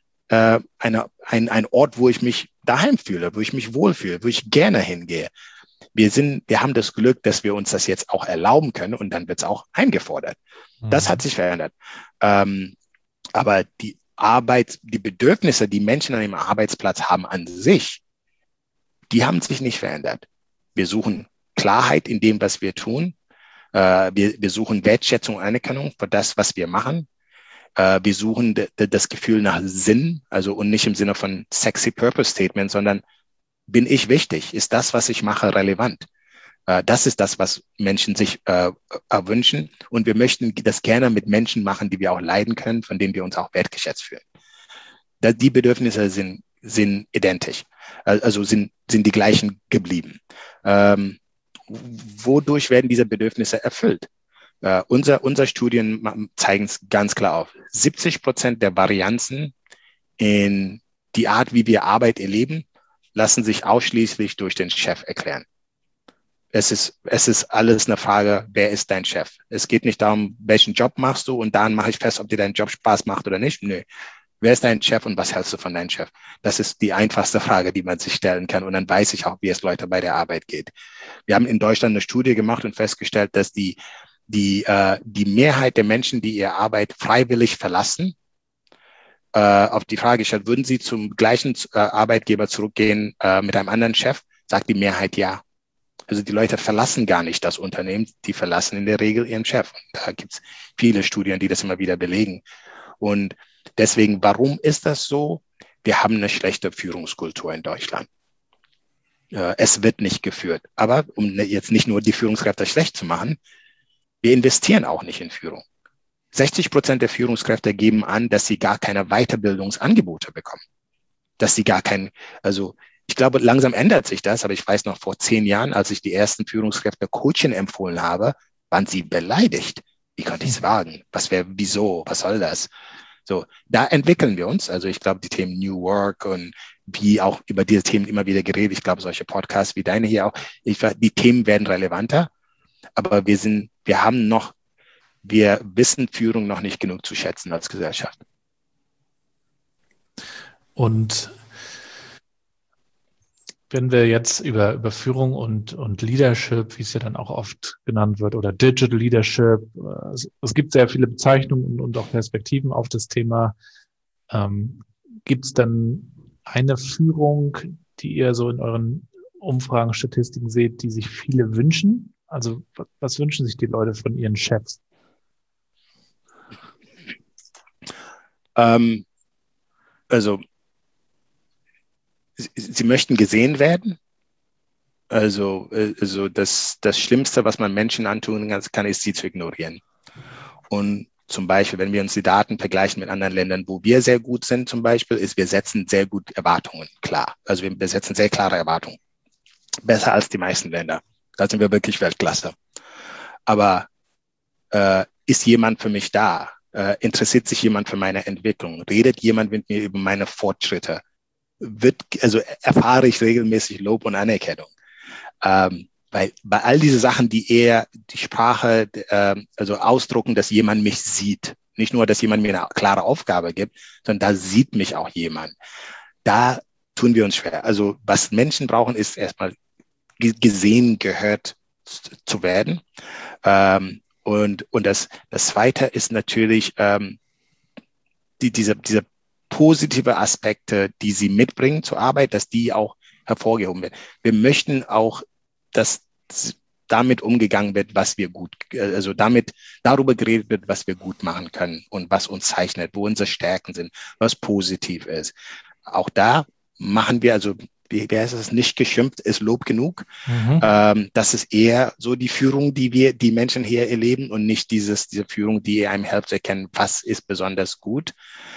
ein Ort, wo ich mich daheim fühle, wo ich mich wohlfühle, wo ich gerne hingehe. Wir haben das Glück, dass wir uns das jetzt auch erlauben können und dann wird es auch eingefordert. Mhm. Das hat sich verändert. Aber die Bedürfnisse, die Menschen an dem Arbeitsplatz haben an sich, die haben sich nicht verändert. Wir suchen Klarheit in dem, was wir tun. Wir suchen Wertschätzung und Anerkennung für das, was wir machen. Wir suchen das Gefühl nach Sinn, also und nicht im Sinne von sexy Purpose Statement, sondern bin ich wichtig? Ist das, was ich mache, relevant? Das ist das, was Menschen sich erwünschen. Und wir möchten das gerne mit Menschen machen, die wir auch leiden können, von denen wir uns auch wertgeschätzt fühlen. Die Bedürfnisse sind identisch, also sind die gleichen geblieben. Wodurch werden diese Bedürfnisse erfüllt? Unser Studien zeigen es ganz klar auf. 70% der Varianzen in die Art, wie wir Arbeit erleben, lassen sich ausschließlich durch den Chef erklären. Es ist alles eine Frage, wer ist dein Chef? Es geht nicht darum, welchen Job machst du und dann mache ich fest, ob dir dein Job Spaß macht oder nicht. Nö. Wer ist dein Chef und was hältst du von deinem Chef? Das ist die einfachste Frage, die man sich stellen kann. Und dann weiß ich auch, wie es Leute bei der Arbeit geht. Wir haben in Deutschland eine Studie gemacht und festgestellt, dass die Mehrheit der Menschen, die ihre Arbeit freiwillig verlassen, auf die Frage gestellt, würden sie zum gleichen Arbeitgeber zurückgehen mit einem anderen Chef, sagt die Mehrheit ja. Also die Leute verlassen gar nicht das Unternehmen, die verlassen in der Regel ihren Chef. Und da gibt es viele Studien, die das immer wieder belegen. Und deswegen, warum ist das so? Wir haben eine schlechte Führungskultur in Deutschland. Es wird nicht geführt. Aber um jetzt nicht nur die Führungskräfte schlecht zu machen, wir investieren auch nicht in Führung. 60% der Führungskräfte geben an, dass sie gar keine Weiterbildungsangebote bekommen. Dass sie gar kein, also ich glaube, langsam ändert sich das, aber ich weiß noch, vor 10 Jahren, als ich die ersten Führungskräfte Coaching empfohlen habe, waren sie beleidigt. Wie konnte ich es wagen? Wieso? Was soll das? So, da entwickeln wir uns. Also ich glaube, die Themen New Work und wie auch über diese Themen immer wieder geredet. Ich glaube, solche Podcasts wie deine hier auch. Die Themen werden relevanter, aber wir wissen Führung noch nicht genug zu schätzen als Gesellschaft. Und wenn wir jetzt über Führung und Leadership, wie es ja dann auch oft genannt wird, oder Digital Leadership, es gibt sehr viele Bezeichnungen und auch Perspektiven auf das Thema. Gibt es dann eine Führung, die ihr so in euren Umfragen, Statistiken seht, die sich viele wünschen? Also was wünschen sich die Leute von ihren Chefs? Also sie möchten gesehen werden. Also das Schlimmste, was man Menschen antun kann, ist, sie zu ignorieren. Und zum Beispiel, wenn wir uns die Daten vergleichen mit anderen Ländern, wo wir sehr gut sind, zum Beispiel, ist, wir setzen sehr gut Erwartungen klar. Also wir setzen sehr klare Erwartungen. Besser als die meisten Länder. Da sind wir wirklich Weltklasse. Aber ist jemand für mich da? Interessiert sich jemand für meine Entwicklung? Redet jemand mit mir über meine Fortschritte? Erfahre ich regelmäßig Lob und Anerkennung. Weil bei all diese Sachen, die eher die Sprache ausdrucken, dass jemand mich sieht. Nicht nur, dass jemand mir eine klare Aufgabe gibt, sondern da sieht mich auch jemand. Da tun wir uns schwer. Also was Menschen brauchen, ist erstmal gesehen, gehört zu werden. Und das Zweite ist natürlich diese positive Aspekte, die sie mitbringen zur Arbeit, dass die auch hervorgehoben werden. Wir möchten auch, dass damit umgegangen wird, was wir darüber geredet wird, was wir gut machen können und was uns zeichnet, wo unsere Stärken sind, was positiv ist. Auch da machen wir, wie heißt es, nicht geschimpft, ist Lob genug. Das ist eher so die Führung, die Menschen hier erleben und nicht diese Führung, die einem hilft zu erkennen, was ist besonders gut.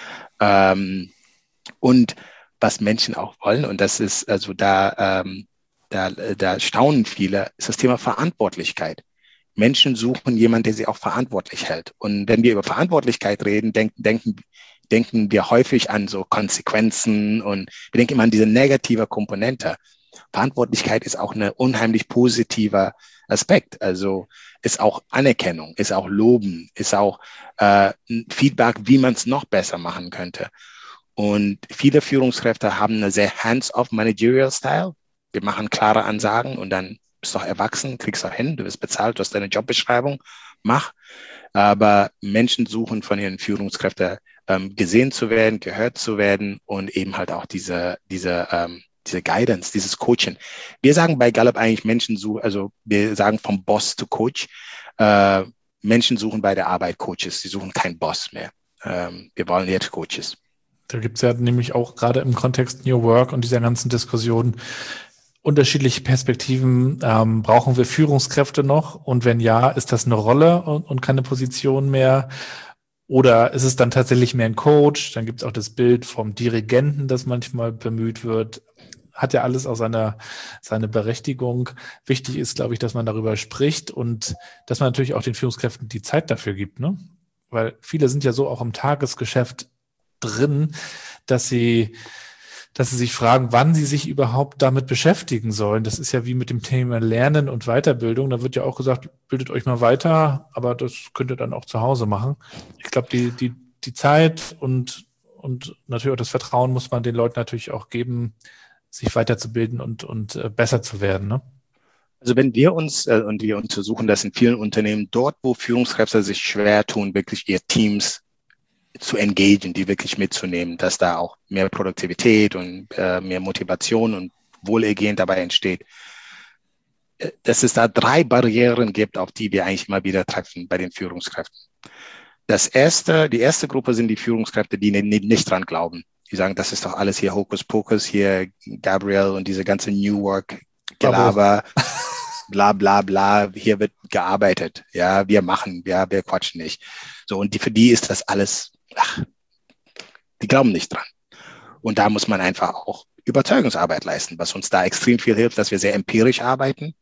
Und was Menschen auch wollen, und das ist, da staunen viele, ist das Thema Verantwortlichkeit. Menschen suchen jemanden, der sie auch verantwortlich hält. Und wenn wir über Verantwortlichkeit reden, denken wir häufig an so Konsequenzen und wir denken immer an diese negative Komponente. Verantwortlichkeit ist auch ein unheimlich positiver Aspekt. Also ist auch Anerkennung, ist auch Loben, ist auch Feedback, wie man es noch besser machen könnte. Und viele Führungskräfte haben eine sehr hands-off Managerial Style. Wir machen klare Ansagen und dann bist du auch erwachsen, kriegst auch hin, du wirst bezahlt, du hast deine Jobbeschreibung, mach. Aber Menschen suchen von ihren Führungskräften gesehen zu werden, gehört zu werden und eben halt auch diese Guidance, dieses Coaching. Wir sagen bei Gallup eigentlich wir sagen vom Boss zu Coach. Menschen suchen bei der Arbeit Coaches, sie suchen keinen Boss mehr. Wir wollen jetzt Coaches. Da gibt es ja nämlich auch gerade im Kontext New Work und dieser ganzen Diskussion unterschiedliche Perspektiven. Brauchen wir Führungskräfte noch? Und wenn ja, ist das eine Rolle und keine Position mehr? Oder ist es dann tatsächlich mehr ein Coach? Dann gibt es auch das Bild vom Dirigenten, das manchmal bemüht wird. hat ja alles auch seine Berechtigung. Wichtig ist, glaube ich, dass man darüber spricht und dass man natürlich auch den Führungskräften die Zeit dafür gibt, ne? Weil viele sind ja so auch im Tagesgeschäft drin, dass sie sich fragen, wann sie sich überhaupt damit beschäftigen sollen. Das ist ja wie mit dem Thema Lernen und Weiterbildung. Da wird ja auch gesagt, bildet euch mal weiter, aber das könnt ihr dann auch zu Hause machen. Ich glaube, die Zeit und natürlich auch das Vertrauen muss man den Leuten natürlich auch geben, sich weiterzubilden und besser zu werden, ne? Also wenn wir uns, und wir untersuchen das in vielen Unternehmen, dort, wo Führungskräfte sich schwer tun, wirklich ihr Teams zu engagieren, die wirklich mitzunehmen, dass da auch mehr Produktivität und mehr Motivation und Wohlergehen dabei entsteht, dass es da 3 Barrieren gibt, auf die wir eigentlich immer wieder treffen bei den Führungskräften. Die erste Gruppe sind die Führungskräfte, die nicht dran glauben. Die sagen, das ist doch alles hier Hokuspokus, hier Gabriel und diese ganze New Work Gelaber, bla bla bla, hier wird gearbeitet, ja, wir quatschen nicht. So, und für die ist das alles, die glauben nicht dran. Und da muss man einfach auch Überzeugungsarbeit leisten, was uns da extrem viel hilft, dass wir sehr empirisch arbeiten.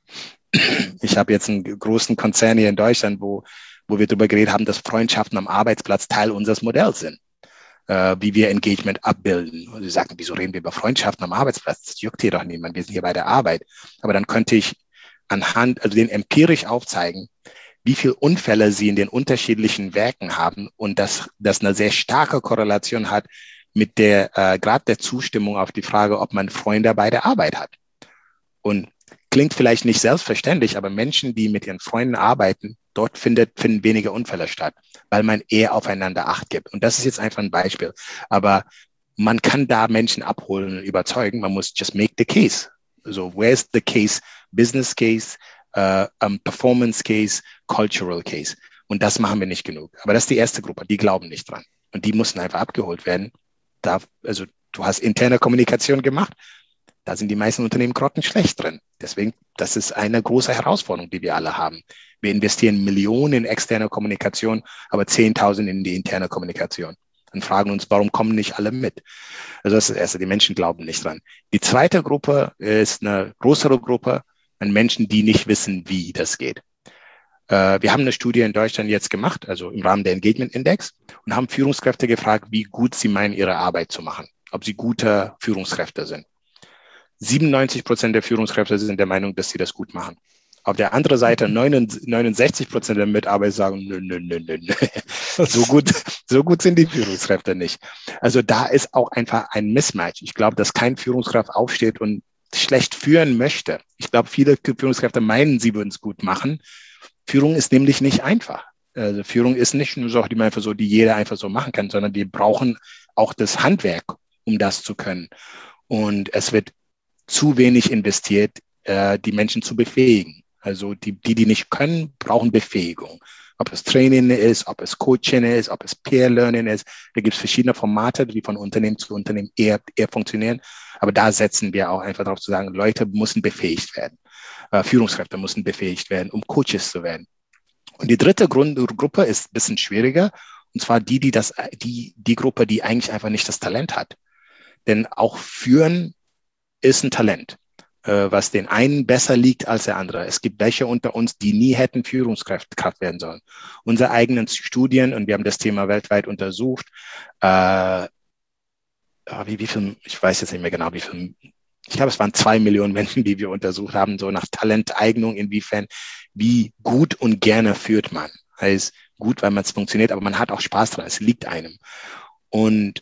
Ich habe jetzt einen großen Konzern hier in Deutschland, wo wir darüber geredet haben, dass Freundschaften am Arbeitsplatz Teil unseres Modells sind, wie wir Engagement abbilden. Und sie sagten, wieso reden wir über Freundschaften am Arbeitsplatz? Das juckt hier doch niemand, wir sind hier bei der Arbeit. Aber dann könnte ich den empirisch aufzeigen, wie viele Unfälle sie in den unterschiedlichen Werken haben und dass das eine sehr starke Korrelation hat mit der Grad der Zustimmung auf die Frage, ob man Freunde bei der Arbeit hat. Und klingt vielleicht nicht selbstverständlich, aber Menschen, die mit ihren Freunden arbeiten, dort finden weniger Unfälle statt, weil man eher aufeinander Acht gibt. Und das ist jetzt einfach ein Beispiel. Aber man kann da Menschen abholen und überzeugen. Man muss just make the case. So, where's the case? Business case, Performance case, cultural case. Und das machen wir nicht genug. Aber das ist die erste Gruppe, die glauben nicht dran. Und die müssen einfach abgeholt werden. Also du hast interne Kommunikation gemacht. Da sind die meisten Unternehmen grottenschlecht drin. Deswegen, das ist eine große Herausforderung, die wir alle haben. Wir investieren Millionen in externe Kommunikation, aber 10.000 in die interne Kommunikation. Und fragen uns, warum kommen nicht alle mit? Also das ist das Erste, die Menschen glauben nicht dran. Die zweite Gruppe ist eine größere Gruppe an Menschen, die nicht wissen, wie das geht. Wir haben eine Studie in Deutschland jetzt gemacht, also im Rahmen der Engagement Index, und haben Führungskräfte gefragt, wie gut sie meinen, ihre Arbeit zu machen, ob sie gute Führungskräfte sind. 97% der Führungskräfte sind der Meinung, dass sie das gut machen. Auf der anderen Seite 69% der Mitarbeiter sagen, nö. So gut sind die Führungskräfte nicht. Also da ist auch einfach ein Mismatch. Ich glaube, dass kein Führungskraft aufsteht und schlecht führen möchte. Ich glaube, viele Führungskräfte meinen, sie würden es gut machen. Führung ist nämlich nicht einfach. Also Führung ist nicht nur so, die jeder einfach so machen kann, sondern wir brauchen auch das Handwerk, um das zu können. Und es wird zu wenig investiert, die Menschen zu befähigen. Also die nicht können, brauchen Befähigung. Ob es Training ist, ob es Coaching ist, ob es Peer Learning ist. Da gibt es verschiedene Formate, die von Unternehmen zu Unternehmen eher funktionieren. Aber da setzen wir auch einfach darauf zu sagen, Leute müssen befähigt werden. Führungskräfte müssen befähigt werden, um Coaches zu werden. Und die dritte Gruppe ist ein bisschen schwieriger. Und zwar die Gruppe, die eigentlich einfach nicht das Talent hat. Denn auch Führen ist ein Talent, was den einen besser liegt als der andere. Es gibt welche unter uns, die nie hätten Führungskraft werden sollen. Unsere eigenen Studien, und wir haben das Thema weltweit untersucht, wie viel, ich weiß jetzt nicht mehr genau, wie viel, ich glaube, es waren 2 Millionen Menschen, die wir untersucht haben, so nach Talenteignung, inwiefern, wie gut und gerne führt man. Heißt gut, weil man es funktioniert, aber man hat auch Spaß dran, es liegt einem. Und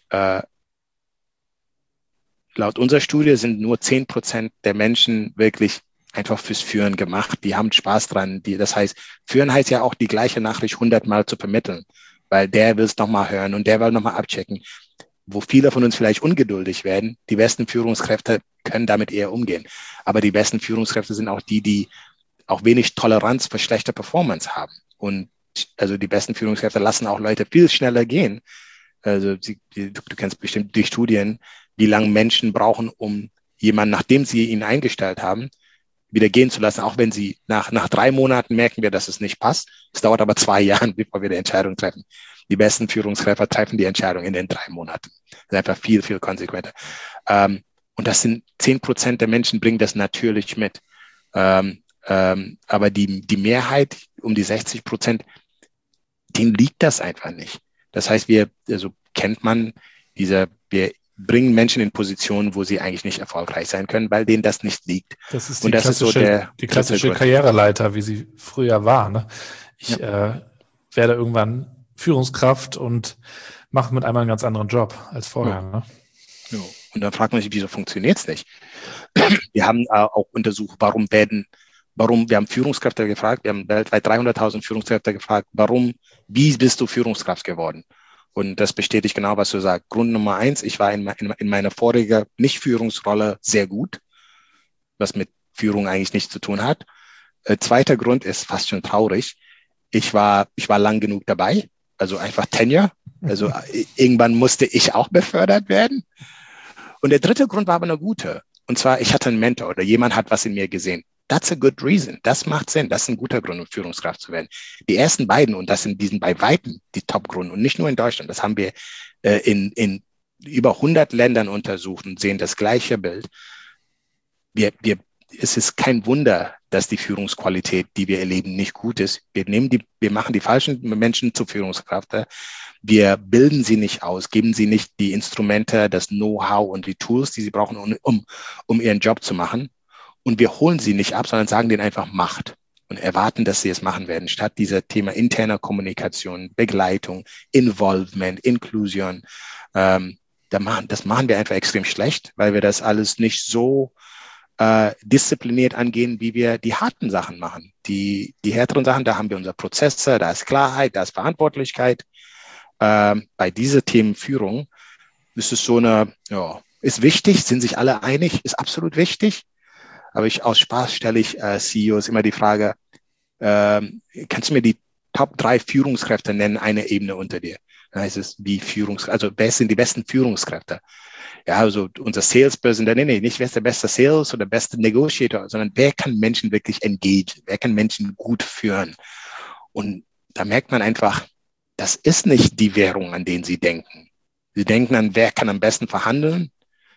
laut unserer Studie sind nur 10% der Menschen wirklich einfach fürs Führen gemacht. Die haben Spaß dran. Das heißt, Führen heißt ja auch, die gleiche Nachricht 100 Mal zu vermitteln, weil der will es nochmal hören und der will nochmal abchecken. Wo viele von uns vielleicht ungeduldig werden, die besten Führungskräfte können damit eher umgehen. Aber die besten Führungskräfte sind auch die auch wenig Toleranz für schlechte Performance haben. Und also die besten Führungskräfte lassen auch Leute viel schneller gehen. Also du kennst bestimmt die Studien, wie lange Menschen brauchen, um jemanden, nachdem sie ihn eingestellt haben, wieder gehen zu lassen, auch wenn sie nach 3 Monaten merken wir, dass es nicht passt. Es dauert aber 2 Jahre, bevor wir die Entscheidung treffen. Die besten Führungskräfte treffen die Entscheidung in den 3 Monaten. Das ist einfach viel, viel konsequenter. Und das sind 10% der Menschen bringen das natürlich mit. Aber die Mehrheit, um die 60%, denen liegt das einfach nicht. Das heißt, wir bringen Menschen in Positionen, wo sie eigentlich nicht erfolgreich sein können, weil denen das nicht liegt. Das ist Und das ist so die klassische Karriereleiter, wie sie früher war. Ne? Ich werde irgendwann Führungskraft und mache mit einmal einen ganz anderen Job als vorher. Ja. Ne? Ja. Und dann fragt man sich, wieso funktioniert es nicht? Wir haben auch untersucht, wir haben Führungskräfte gefragt, wir haben weltweit 300.000 Führungskräfte gefragt, wie bist du Führungskraft geworden? Und das bestätigt genau, was du sagst. Grund Nummer 1, ich war in meiner vorigen Nicht-Führungsrolle sehr gut, was mit Führung eigentlich nichts zu tun hat. Zweiter Grund ist fast schon traurig. Ich war lang genug dabei, also einfach Tenure. Also irgendwann musste ich auch befördert werden. Und der dritte Grund war aber eine gute. Und zwar, ich hatte einen Mentor oder jemand hat was in mir gesehen. That's a good reason. Das macht Sinn. Das ist ein guter Grund, um Führungskraft zu werden. Die ersten beiden, und das sind bei Weitem die Top-Gründe, und nicht nur in Deutschland, das haben wir in über 100 Ländern untersucht und sehen das gleiche Bild. Es ist kein Wunder, dass die Führungsqualität, die wir erleben, nicht gut ist. Wir machen die falschen Menschen zur Führungskraft. Wir bilden sie nicht aus, geben sie nicht die Instrumente, das Know-how und die Tools, die sie brauchen, um ihren Job zu machen. Und wir holen sie nicht ab, sondern sagen denen einfach Macht und erwarten, dass sie es machen werden, statt dieser Thema interner Kommunikation, Begleitung, Involvement, Inklusion. Das machen wir einfach extrem schlecht, weil wir das alles nicht so diszipliniert angehen, wie wir die harten Sachen machen. Die härteren Sachen, da haben wir unsere Prozesse, da ist Klarheit, da ist Verantwortlichkeit. Bei dieser Themenführung ist es ist wichtig, sind sich alle einig, ist absolut wichtig. Aber aus Spaß stelle ich CEOs immer die Frage, kannst du mir die Top 3 Führungskräfte nennen, eine Ebene unter dir? Dann heißt es, wer sind die besten Führungskräfte? Ja, also unser Salesperson, nicht wer ist der beste Sales oder beste Negotiator, sondern wer kann Menschen wirklich engage, wer kann Menschen gut führen? Und da merkt man einfach, das ist nicht die Währung, an den sie denken. Sie denken an, wer kann am besten verhandeln,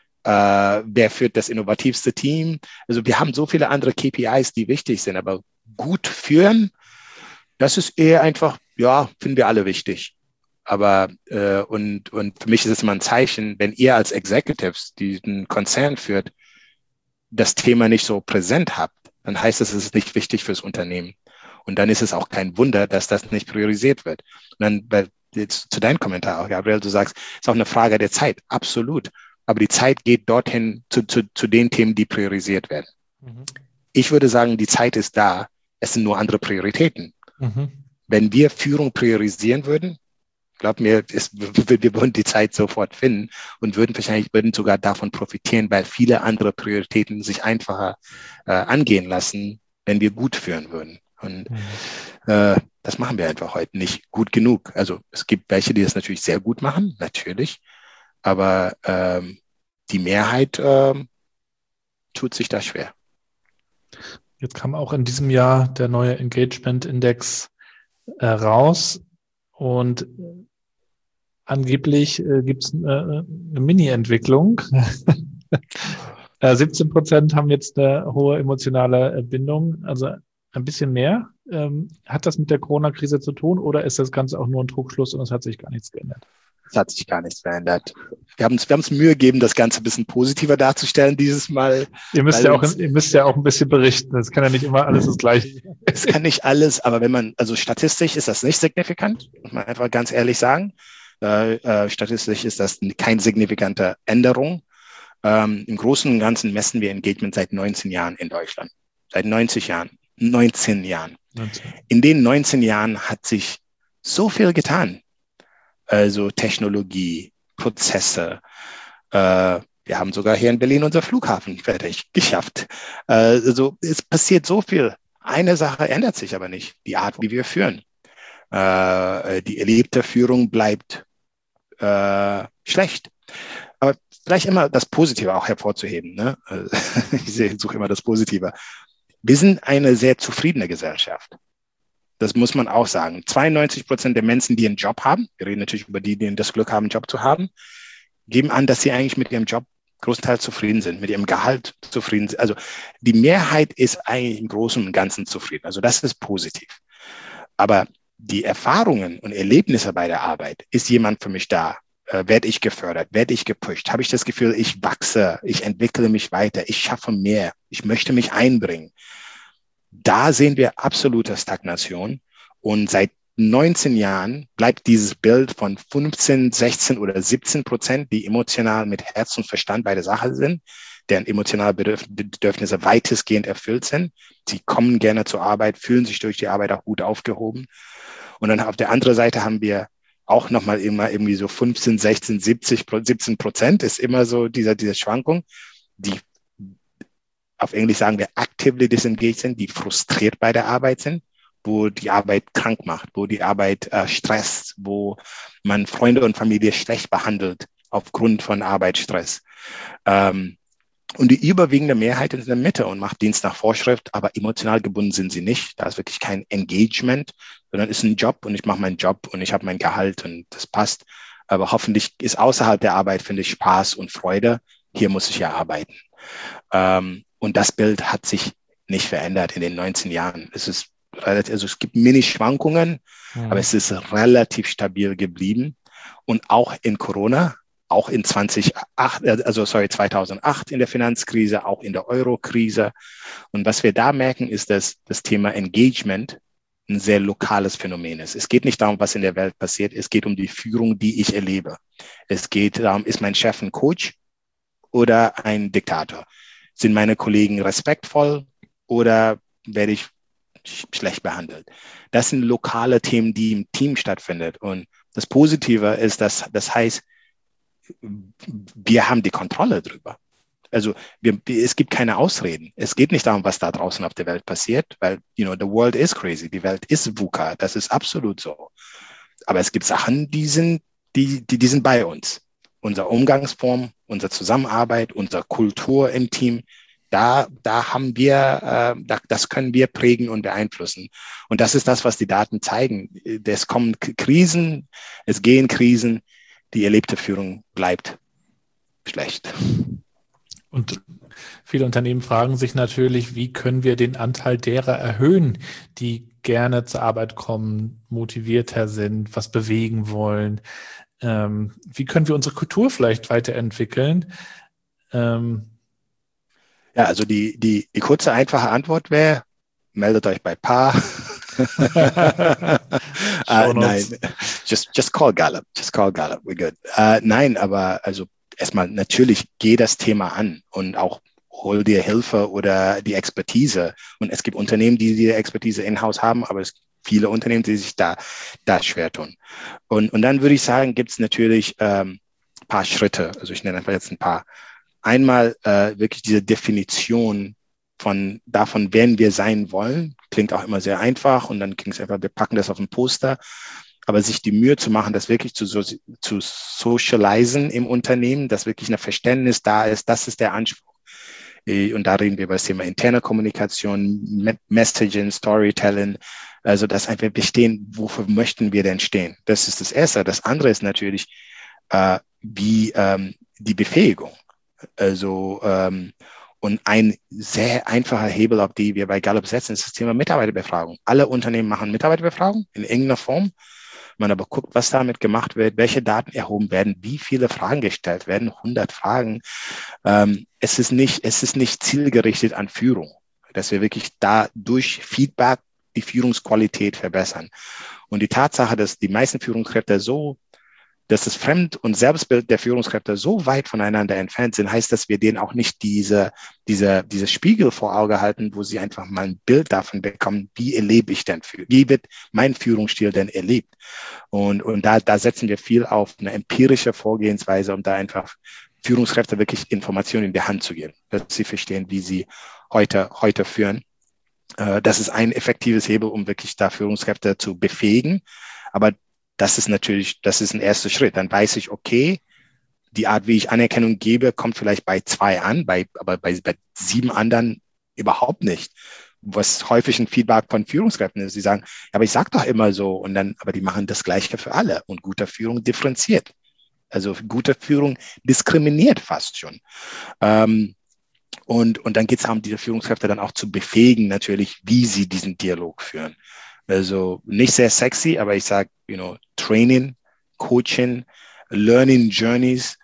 wer führt das innovativste Team. Also wir haben so viele andere KPIs, die wichtig sind, aber gut führen, das ist eher einfach, finden wir alle wichtig. Aber und für mich ist es immer ein Zeichen, wenn ihr als Executives diesen Konzern führt, das Thema nicht so präsent habt, dann heißt es ist nicht wichtig fürs Unternehmen. Und dann ist es auch kein Wunder, dass das nicht priorisiert wird. Und dann jetzt zu deinem Kommentar auch, Gabriel, du sagst, es ist auch eine Frage der Zeit. Absolut. Aber die Zeit geht dorthin zu den Themen, die priorisiert werden. Mhm. Ich würde sagen, die Zeit ist da. Es sind nur andere Prioritäten. Mhm. Wenn wir Führung priorisieren würden, glaub mir, wir würden die Zeit sofort finden und würden sogar davon profitieren, weil viele andere Prioritäten sich einfacher angehen lassen, wenn wir gut führen würden. Und das machen wir einfach heute nicht gut genug. Also es gibt welche, die das natürlich sehr gut machen, natürlich. Aber die Mehrheit tut sich da schwer. Jetzt kam auch in diesem Jahr der neue Engagement-Index raus und angeblich gibt es eine Mini-Entwicklung. 17% haben jetzt eine hohe emotionale Bindung, also ein bisschen mehr. Hat das mit der Corona-Krise zu tun oder ist das Ganze auch nur ein Trugschluss und es hat sich gar nichts geändert? Es hat sich gar nichts verändert. Wir haben uns Mühe gegeben, das Ganze ein bisschen positiver darzustellen dieses Mal. Ihr müsst ja auch ein bisschen berichten. Das kann ja nicht immer alles das Gleiche. Es kann nicht alles, aber statistisch ist das nicht signifikant, muss man einfach ganz ehrlich sagen. Statistisch ist das keine signifikante Änderung. Im Großen und Ganzen messen wir Engagement seit 19 Jahren in Deutschland. Seit 19 Jahren. 19 Jahren. In den 19 Jahren hat sich so viel getan. Also Technologie, Prozesse. Wir haben sogar hier in Berlin unser Flughafen fertig geschafft. Also es passiert so viel. Eine Sache ändert sich aber nicht, die Art, wie wir führen. Die erlebte Führung bleibt schlecht. Aber vielleicht immer das Positive auch hervorzuheben. Ne? Ich suche immer das Positive. Wir sind eine sehr zufriedene Gesellschaft. Das muss man auch sagen. 92% der Menschen, die einen Job haben, wir reden natürlich über die das Glück haben, einen Job zu haben, geben an, dass sie eigentlich mit ihrem Job größtenteils zufrieden sind, mit ihrem Gehalt zufrieden sind. Also die Mehrheit ist eigentlich im Großen und Ganzen zufrieden. Also das ist positiv. Aber die Erfahrungen und Erlebnisse bei der Arbeit, ist jemand für mich da? Werde ich gefördert? Werde ich gepusht? Habe ich das Gefühl, ich wachse, ich entwickle mich weiter, ich schaffe mehr, ich möchte mich einbringen? Da sehen wir absolute Stagnation. Und seit 19 Jahren bleibt dieses Bild von 15, 16 oder 17%, die emotional mit Herz und Verstand bei der Sache sind, deren emotionale Bedürfnisse weitestgehend erfüllt sind. Sie kommen gerne zur Arbeit, fühlen sich durch die Arbeit auch gut aufgehoben. Und dann auf der anderen Seite haben wir auch nochmal immer irgendwie so 15, 16, 17% ist immer so diese Schwankung, die auf Englisch sagen wir actively disengaged sind, die frustriert bei der Arbeit sind, wo die Arbeit krank macht, wo die Arbeit stresst, wo man Freunde und Familie schlecht behandelt aufgrund von Arbeitsstress. Und die überwiegende Mehrheit ist in der Mitte und macht Dienst nach Vorschrift, aber emotional gebunden sind sie nicht. Da ist wirklich kein Engagement, sondern ist ein Job und ich mache meinen Job und ich habe mein Gehalt und das passt. Aber hoffentlich ist außerhalb der Arbeit, finde ich, Spaß und Freude. Hier muss ich ja arbeiten. Und das Bild hat sich nicht verändert in den 19 Jahren. Es gibt Mini-Schwankungen, aber es ist relativ stabil geblieben. Und auch in Corona, auch in 2008 in der Finanzkrise, auch in der Euro-Krise. Und was wir da merken, ist, dass das Thema Engagement ein sehr lokales Phänomen ist. Es geht nicht darum, was in der Welt passiert. Es geht um die Führung, die ich erlebe. Es geht darum, ist mein Chef ein Coach oder ein Diktator? Sind meine Kollegen respektvoll oder werde ich schlecht behandelt? Das sind lokale Themen, die im Team stattfinden. Und das Positive ist, dass das heißt, wir haben die Kontrolle drüber. Also es gibt keine Ausreden. Es geht nicht darum, was da draußen auf der Welt passiert, weil, the world is crazy. Die Welt ist VUCA. Das ist absolut so. Aber es gibt Sachen, die sind bei uns. Unsere Umgangsform, unsere Zusammenarbeit, unsere Kultur im Team, da haben wir, das können wir prägen und beeinflussen. Und das ist das, was die Daten zeigen. Es kommen Krisen, es gehen Krisen, die erlebte Führung bleibt schlecht. Und viele Unternehmen fragen sich natürlich, wie können wir den Anteil derer erhöhen, die gerne zur Arbeit kommen, motivierter sind, was bewegen wollen. Wie können wir unsere Kultur vielleicht weiterentwickeln? Ja, also die kurze, einfache Antwort wäre, meldet euch bei PAR. Nein, just call Gallup. Just call Gallup. We're good. Nein, aber also erstmal natürlich geh das Thema an und auch hol dir Hilfe oder die Expertise. Und es gibt Unternehmen, die diese Expertise in-house haben, aber es gibt viele Unternehmen, die sich da schwer tun. Und dann würde ich sagen, gibt es natürlich ein paar Schritte. Also ich nenne einfach jetzt ein paar. Einmal wirklich diese Definition davon, wer wir sein wollen. Klingt auch immer sehr einfach und dann ging es einfach, wir packen das auf ein Poster. Aber sich die Mühe zu machen, das wirklich zu socialisen im Unternehmen, dass wirklich ein Verständnis da ist, das ist der Anspruch. Und da reden wir über das Thema interne Kommunikation, Messaging, Storytelling, also dass einfach wir stehen, wofür möchten wir denn stehen? Das ist das Erste. Das andere ist natürlich die Befähigung. Also und ein sehr einfacher Hebel, auf die wir bei Gallup setzen, ist das Thema Mitarbeiterbefragung. Alle Unternehmen machen Mitarbeiterbefragung in irgendeiner Form. Man aber guckt, was damit gemacht wird, welche Daten erhoben werden, wie viele Fragen gestellt werden, 100 Fragen. Es ist nicht zielgerichtet an Führung, dass wir wirklich da durch Feedback die Führungsqualität verbessern. Und die Tatsache, dass die meisten Führungskräfte dass das Fremd- und Selbstbild der Führungskräfte so weit voneinander entfernt sind, heißt, dass wir denen auch nicht diese Spiegel vor Auge halten, wo sie einfach mal ein Bild davon bekommen, wie erlebe ich denn, wie wird mein Führungsstil denn erlebt? Und da setzen wir viel auf eine empirische Vorgehensweise, um da einfach Führungskräfte wirklich Informationen in die Hand zu geben, dass sie verstehen, wie sie heute führen. Das ist ein effektives Hebel, um wirklich da Führungskräfte zu befähigen. Aber das ist ein erster Schritt. Dann weiß ich, okay, die Art, wie ich Anerkennung gebe, kommt vielleicht bei 2 an, aber bei 7 anderen überhaupt nicht. Was häufig ein Feedback von Führungskräften ist, die sagen, ja, aber ich sage doch immer so, aber die machen das Gleiche für alle und gute Führung differenziert. Also gute Führung diskriminiert fast schon. Und dann geht es darum, diese Führungskräfte dann auch zu befähigen, natürlich, wie sie diesen Dialog führen. Also nicht sehr sexy, aber ich sage, Training, Coaching, Learning Journeys.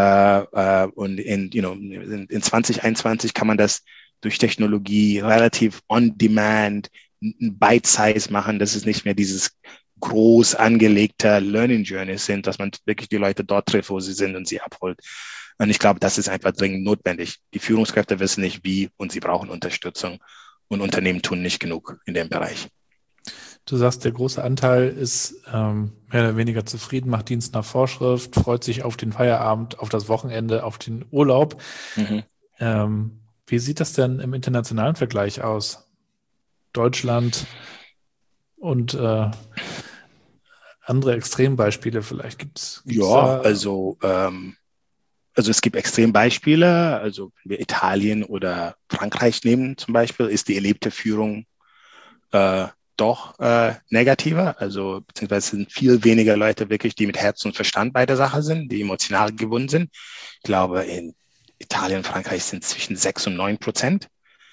Und in 2021 kann man das durch Technologie relativ on-demand, bite-size machen, dass es nicht mehr dieses groß angelegte Learning Journeys sind, dass man wirklich die Leute dort trifft, wo sie sind und sie abholt. Und ich glaube, das ist einfach dringend notwendig. Die Führungskräfte wissen nicht wie und sie brauchen Unterstützung und Unternehmen tun nicht genug in dem Bereich. Du sagst, der große Anteil ist mehr oder weniger zufrieden, macht Dienst nach Vorschrift, freut sich auf den Feierabend, auf das Wochenende, auf den Urlaub. Wie sieht das denn im internationalen Vergleich aus? Deutschland und andere Extrembeispiele vielleicht gibt's ja, also es gibt Extrembeispiele. Also wenn wir Italien oder Frankreich nehmen zum Beispiel, ist die erlebte Führung doch negativer. Also beziehungsweise sind viel weniger Leute wirklich, die mit Herz und Verstand bei der Sache sind, die emotional gebunden sind. Ich glaube, in Italien und Frankreich sind es zwischen 6 und 9%.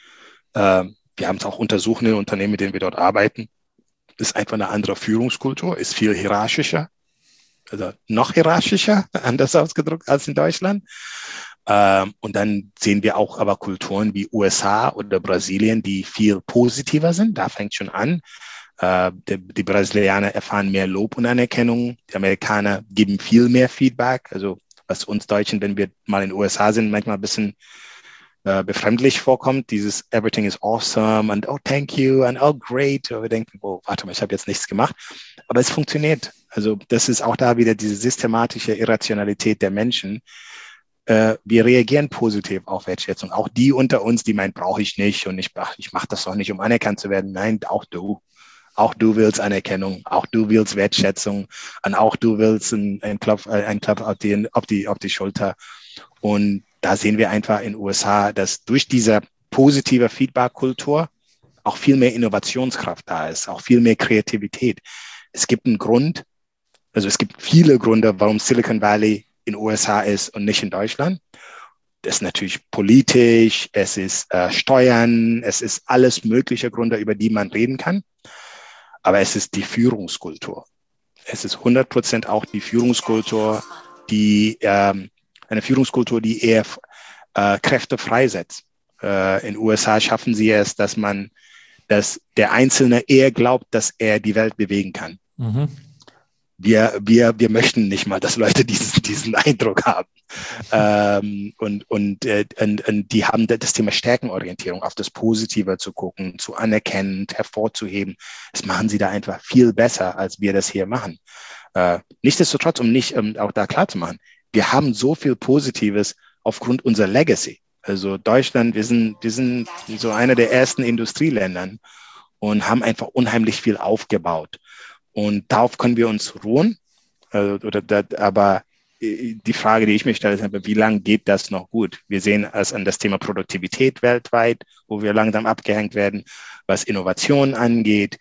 Wir haben es auch untersucht in den Unternehmen, mit denen wir dort arbeiten. Ist einfach eine andere Führungskultur, ist viel hierarchischer, also noch hierarchischer, anders ausgedrückt als in Deutschland. Und dann sehen wir auch aber Kulturen wie USA oder Brasilien, die viel positiver sind. Da fängt schon an. Die Brasilianer erfahren mehr Lob und Anerkennung. Die Amerikaner geben viel mehr Feedback. Also was uns Deutschen, wenn wir mal in den USA sind, manchmal ein bisschen befremdlich vorkommt. Dieses Everything is awesome und oh, thank you und oh, great. Und wir denken, oh, warte mal, ich habe jetzt nichts gemacht. Aber es funktioniert. Also das ist auch da wieder diese systematische Irrationalität der Menschen. Wir reagieren positiv auf Wertschätzung. Auch die unter uns, die meinen, brauche ich nicht und ich mache das doch nicht, um anerkannt zu werden. Nein, auch du. Auch du willst Anerkennung, auch du willst Wertschätzung und auch du willst einen Klopf auf die Schulter. Und da sehen wir einfach in den USA, dass durch diese positive Feedback-Kultur auch viel mehr Innovationskraft da ist, auch viel mehr Kreativität. Es gibt einen Grund, also es gibt viele Gründe, warum Silicon Valley in den USA ist und nicht in Deutschland. Das ist natürlich politisch, es ist Steuern, es ist alles mögliche Gründe, über die man reden kann. Aber es ist die Führungskultur. Es ist 100% auch die Führungskultur, eine Führungskultur, die eher Kräfte freisetzt. In den USA schaffen sie es, dass der Einzelne eher glaubt, dass er die Welt bewegen kann. Mhm. Wir möchten nicht mal, dass Leute diesen Eindruck haben. Und die haben das Thema Stärkenorientierung, auf das Positive zu gucken, zu anerkennen, hervorzuheben. Das machen sie da einfach viel besser, als wir das hier machen. Nichtsdestotrotz, um auch da klar zu machen, wir haben so viel Positives aufgrund unserer Legacy. Also Deutschland, wir sind so einer der ersten Industrieländern und haben einfach unheimlich viel aufgebaut. Und darauf können wir uns ruhen. Aber die Frage, die ich mir stelle, ist, wie lange geht das noch gut? Wir sehen es an das Thema Produktivität weltweit, wo wir langsam abgehängt werden, was Innovation angeht.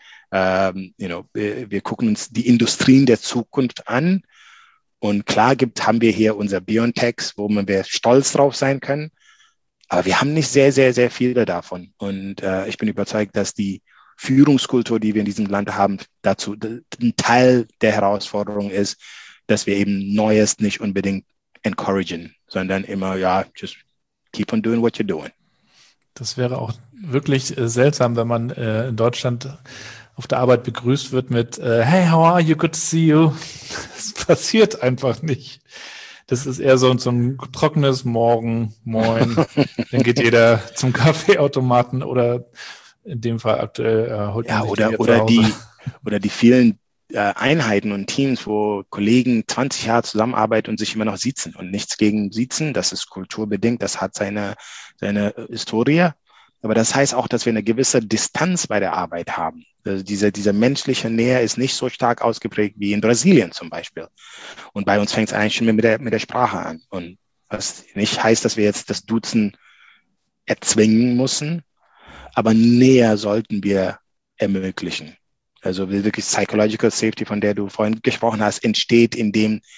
Wir gucken uns die Industrien der Zukunft an. Und klar haben wir hier unser BioNTechs, wo wir stolz drauf sein können. Aber wir haben nicht sehr, sehr, sehr viele davon. Und ich bin überzeugt, dass die Führungskultur, die wir in diesem Land haben, dazu ein Teil der Herausforderung ist, dass wir eben Neues nicht unbedingt encouragen, sondern immer, just keep on doing what you're doing. Das wäre auch wirklich seltsam, wenn man in Deutschland auf der Arbeit begrüßt wird mit Hey, how are you? Good to see you. Das passiert einfach nicht. Das ist eher so ein trockenes Morgen, Moin. Dann geht jeder zum Kaffeeautomaten oder in dem Fall aktuell holt man sich oder die vielen Einheiten und Teams, wo Kollegen 20 Jahre zusammenarbeiten und sich immer noch siezen und nichts gegen Siezen. Das ist kulturbedingt, das hat seine Historie. Aber das heißt auch, dass wir eine gewisse Distanz bei der Arbeit haben. Also diese menschliche Nähe ist nicht so stark ausgeprägt wie in Brasilien zum Beispiel. Und bei uns fängt es eigentlich schon mit der Sprache an. Und was nicht heißt, dass wir jetzt das Duzen erzwingen müssen, aber näher sollten wir ermöglichen. Also wirklich Psychological Safety, von der du vorhin gesprochen hast, entsteht, indem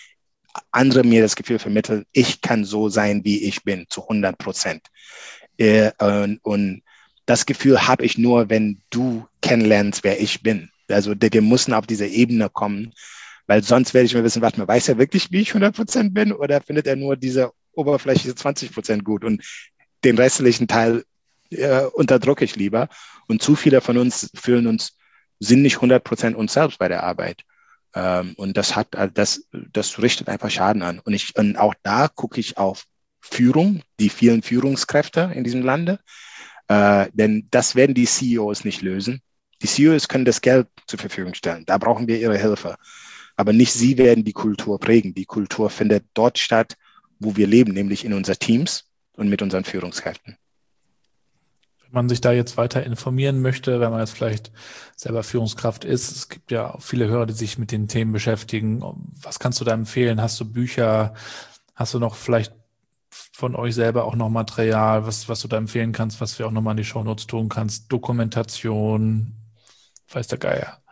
andere mir das Gefühl vermitteln, ich kann so sein, wie ich bin, zu 100%. Und das Gefühl habe ich nur, wenn du kennenlernst, wer ich bin. Also wir müssen auf diese Ebene kommen, weil sonst werde ich mir wissen, warte mal, weiß er wirklich, wie ich 100% bin, oder findet er nur diese oberflächliche 20% gut und den restlichen Teil unterdrücke ich lieber. Und zu viele von uns sind nicht 100% uns selbst bei der Arbeit. Und das richtet einfach Schaden an. Und auch da gucke ich auf Führung, die vielen Führungskräfte in diesem Lande, denn das werden die CEOs nicht lösen. Die CEOs können das Geld zur Verfügung stellen. Da brauchen wir ihre Hilfe. Aber nicht sie werden die Kultur prägen. Die Kultur findet dort statt, wo wir leben, nämlich in unseren Teams und mit unseren Führungskräften. Wenn man sich da jetzt weiter informieren möchte, wenn man jetzt vielleicht selber Führungskraft ist, es gibt ja auch viele Hörer, die sich mit den Themen beschäftigen. Was kannst du da empfehlen? Hast du Bücher? Hast du noch vielleicht von euch selber auch noch Material, was du da empfehlen kannst, was wir auch nochmal in die Shownotes tun kannst? Dokumentation, weiß der Geier.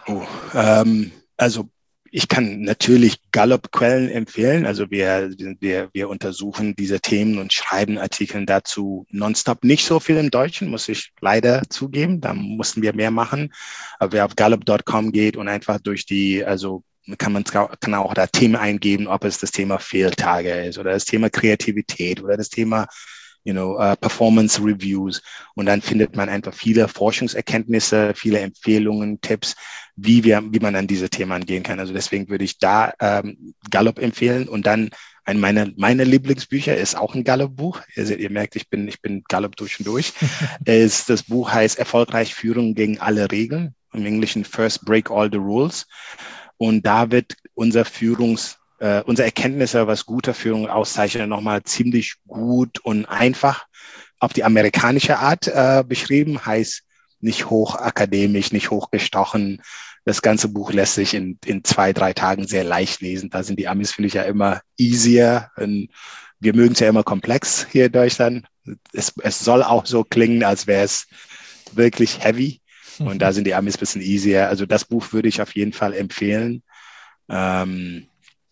Also ich kann natürlich Gallup-Quellen empfehlen. Also wir untersuchen diese Themen und schreiben Artikel dazu nonstop. Nicht so viel im Deutschen, muss ich leider zugeben. Da mussten wir mehr machen. Aber wer auf gallup.com geht und einfach kann auch da Themen eingeben, ob es das Thema Fehltage ist oder das Thema Kreativität oder das Thema Performance Reviews. Und dann findet man einfach viele Forschungserkenntnisse, viele Empfehlungen, Tipps, wie man an diese Themen angehen kann. Also deswegen würde ich da Gallup empfehlen. Und dann meine Lieblingsbücher ist auch ein Gallup-Buch. Ihr merkt, ich bin Gallup durch und durch. Das Buch heißt Erfolgreich Führung gegen alle Regeln. Im Englischen First Break All the Rules. Und da wird unsere Erkenntnisse, was gute Führung auszeichnet, nochmal ziemlich gut und einfach auf die amerikanische Art beschrieben. Heißt nicht hochakademisch, nicht hochgestochen. Das ganze Buch lässt sich in 2-3 Tagen sehr leicht lesen. Da sind die Amis, finde ich, ja immer easier. Und wir mögen es ja immer komplex hier in Deutschland. Es soll auch so klingen, als wäre es wirklich heavy. Und da sind die Amis ein bisschen easier. Also das Buch würde ich auf jeden Fall empfehlen. Ein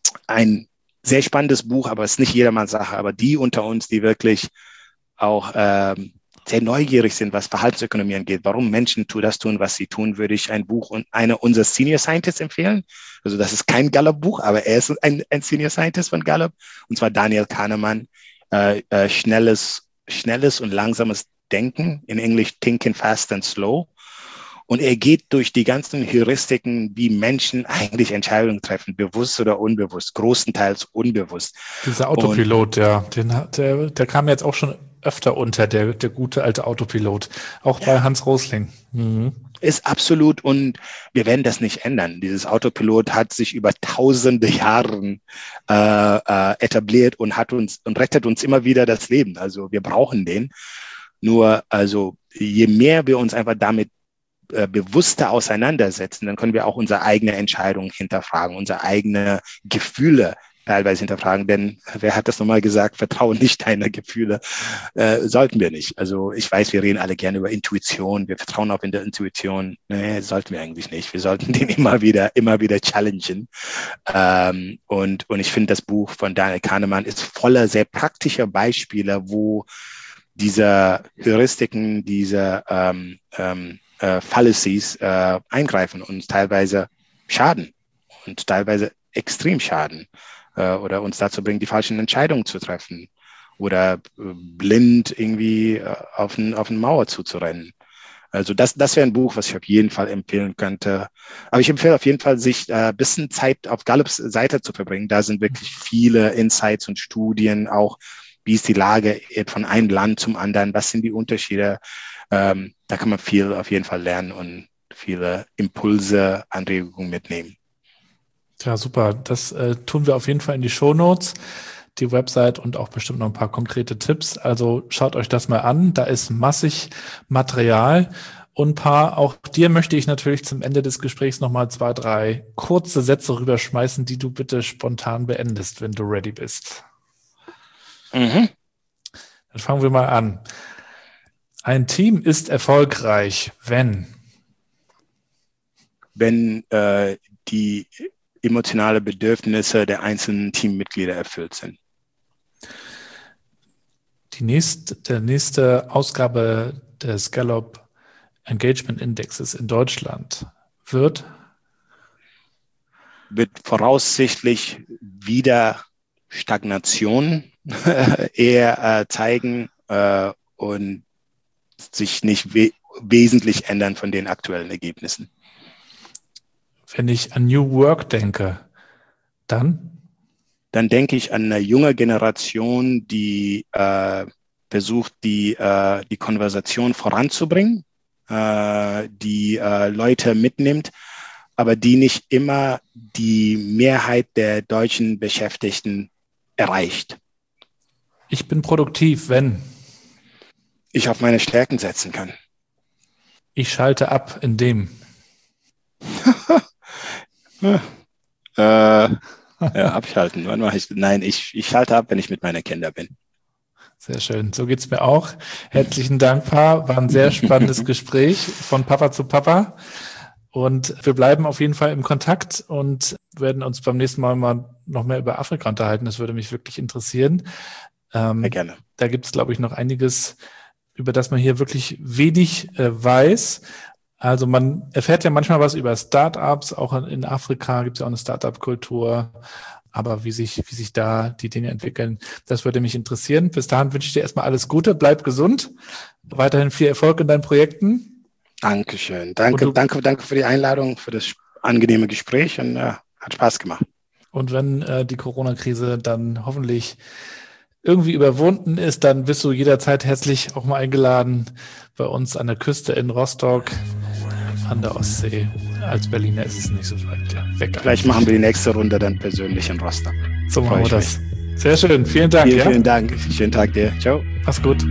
sehr spannendes Buch, aber es ist nicht jedermanns Sache. Aber die unter uns, die wirklich auch sehr neugierig sind, was Verhaltensökonomie angeht, warum Menschen das tun, was sie tun, würde ich ein Buch und einer unserer Senior Scientists empfehlen. Also das ist kein Gallup-Buch, aber er ist ein Senior Scientist von Gallup. Und zwar Daniel Kahneman. Schnelles und langsames Denken. In Englisch Thinking Fast and Slow. Und er geht durch die ganzen Heuristiken, wie Menschen eigentlich Entscheidungen treffen, bewusst oder unbewusst, großenteils unbewusst. Dieser Autopilot, der kam jetzt auch schon öfter unter, der gute alte Autopilot, auch bei Hans Rosling. Mhm. Ist absolut, und wir werden das nicht ändern. Dieses Autopilot hat sich über tausende Jahre etabliert und rettet uns immer wieder das Leben. Also wir brauchen den. Nur, also je mehr wir uns einfach damit bewusster auseinandersetzen, dann können wir auch unsere eigene Entscheidung hinterfragen, unsere eigene Gefühle teilweise hinterfragen, denn wer hat das nochmal gesagt, vertraue nicht deiner Gefühle, sollten wir nicht. Also ich weiß, wir reden alle gerne über Intuition, wir vertrauen auf in der Intuition, nee, sollten wir eigentlich nicht. Wir sollten den immer wieder challengen. Und ich finde, das Buch von Daniel Kahneman ist voller sehr praktischer Beispiele, wo diese Heuristiken, diese Fallacies eingreifen und teilweise schaden und teilweise extrem schaden oder uns dazu bringen, die falschen Entscheidungen zu treffen oder blind irgendwie auf eine Mauer zuzurennen. Also das wäre ein Buch, was ich auf jeden Fall empfehlen könnte. Aber ich empfehle auf jeden Fall, sich ein bisschen Zeit auf Gallups Seite zu verbringen. Da sind wirklich viele Insights und Studien, auch wie ist die Lage von einem Land zum anderen, was sind die Unterschiede. Da kann man viel auf jeden Fall lernen und viele Impulse, Anregungen mitnehmen. Ja, super. Das tun wir auf jeden Fall in die Shownotes, die Website und auch bestimmt noch ein paar konkrete Tipps. Also schaut euch das mal an. Da ist massig Material und auch dir möchte ich natürlich zum Ende des Gesprächs nochmal 2, 3 kurze Sätze rüberschmeißen, die du bitte spontan beendest, wenn du ready bist. Mhm. Dann fangen wir mal an. Ein Team ist erfolgreich, wenn die emotionale Bedürfnisse der einzelnen Teammitglieder erfüllt sind. Der nächste Ausgabe des Gallup Engagement Indexes in Deutschland wird voraussichtlich wieder Stagnation eher zeigen und sich nicht wesentlich ändern von den aktuellen Ergebnissen. Wenn ich an New Work denke, dann denke ich an eine junge Generation, die versucht, die Konversation voranzubringen, die Leute mitnimmt, aber die nicht immer die Mehrheit der deutschen Beschäftigten erreicht. Ich bin produktiv, wenn ich auf meine Stärken setzen kann. Ich schalte ab, indem abschalten. Wann mache ich? Nein, ich schalte ab, wenn ich mit meinen Kindern bin. Sehr schön. So geht's mir auch. Herzlichen Dank, Pa. War ein sehr spannendes Gespräch von Papa zu Papa. Und wir bleiben auf jeden Fall im Kontakt und werden uns beim nächsten Mal noch mehr über Afrika unterhalten. Das würde mich wirklich interessieren. Sehr gerne. Da gibt es, glaube ich, noch einiges, über das man hier wirklich wenig weiß. Also man erfährt ja manchmal was über Startups. Auch in Afrika gibt es ja auch eine Startup-Kultur. Aber wie sich da die Dinge entwickeln, das würde mich interessieren. Bis dahin wünsche ich dir erstmal alles Gute. Bleib gesund. Weiterhin viel Erfolg in deinen Projekten. Dankeschön. Danke für die Einladung, für das angenehme Gespräch und hat Spaß gemacht. Und wenn die Corona-Krise dann hoffentlich irgendwie überwunden ist, dann bist du jederzeit herzlich auch mal eingeladen bei uns an der Küste in Rostock an der Ostsee. Als Berliner ist es nicht so weit weg. Vielleicht machen wir die nächste Runde dann persönlich in Rostock. So machen wir das. Sehr schön. Vielen Dank. Vielen Dank. Schönen Tag dir. Ciao. Mach's gut.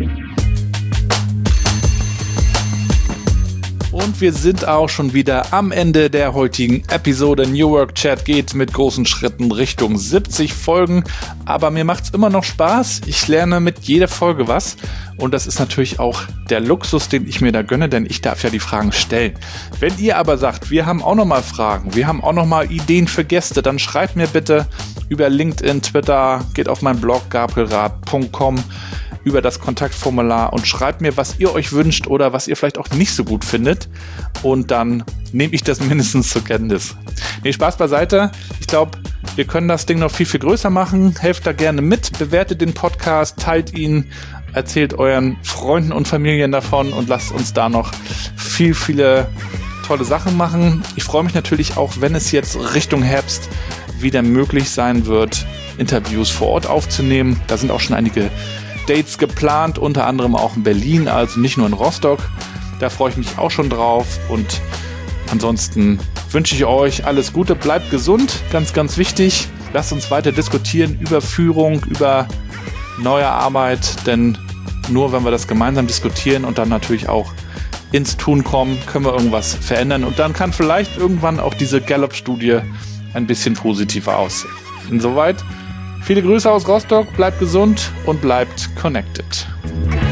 Und wir sind auch schon wieder am Ende der heutigen Episode. New Work Chat geht mit großen Schritten Richtung 70 Folgen. Aber mir macht's immer noch Spaß. Ich lerne mit jeder Folge was. Und das ist natürlich auch der Luxus, den ich mir da gönne, denn ich darf ja die Fragen stellen. Wenn ihr aber sagt, wir haben auch noch mal Fragen, wir haben auch noch mal Ideen für Gäste, dann schreibt mir bitte über LinkedIn, Twitter, geht auf meinen Blog gabrielrath.com über das Kontaktformular und schreibt mir, was ihr euch wünscht oder was ihr vielleicht auch nicht so gut findet. Und dann nehme ich das mindestens zur Kenntnis. Nee, Spaß beiseite. Ich glaube, wir können das Ding noch viel, viel größer machen. Helft da gerne mit, bewertet den Podcast, teilt ihn, erzählt euren Freunden und Familien davon und lasst uns da noch viele tolle Sachen machen. Ich freue mich natürlich auch, wenn es jetzt Richtung Herbst wieder möglich sein wird, Interviews vor Ort aufzunehmen. Da sind auch schon einige Dates geplant, unter anderem auch in Berlin, also nicht nur in Rostock. Da freue ich mich auch schon drauf und ansonsten wünsche ich euch alles Gute, bleibt gesund, ganz, ganz wichtig. Lasst uns weiter diskutieren über Führung, über neue Arbeit, denn nur wenn wir das gemeinsam diskutieren und dann natürlich auch ins Tun kommen, können wir irgendwas verändern und dann kann vielleicht irgendwann auch diese Gallup-Studie ein bisschen positiver aussehen. Insoweit viele Grüße aus Rostock, bleibt gesund und bleibt connected.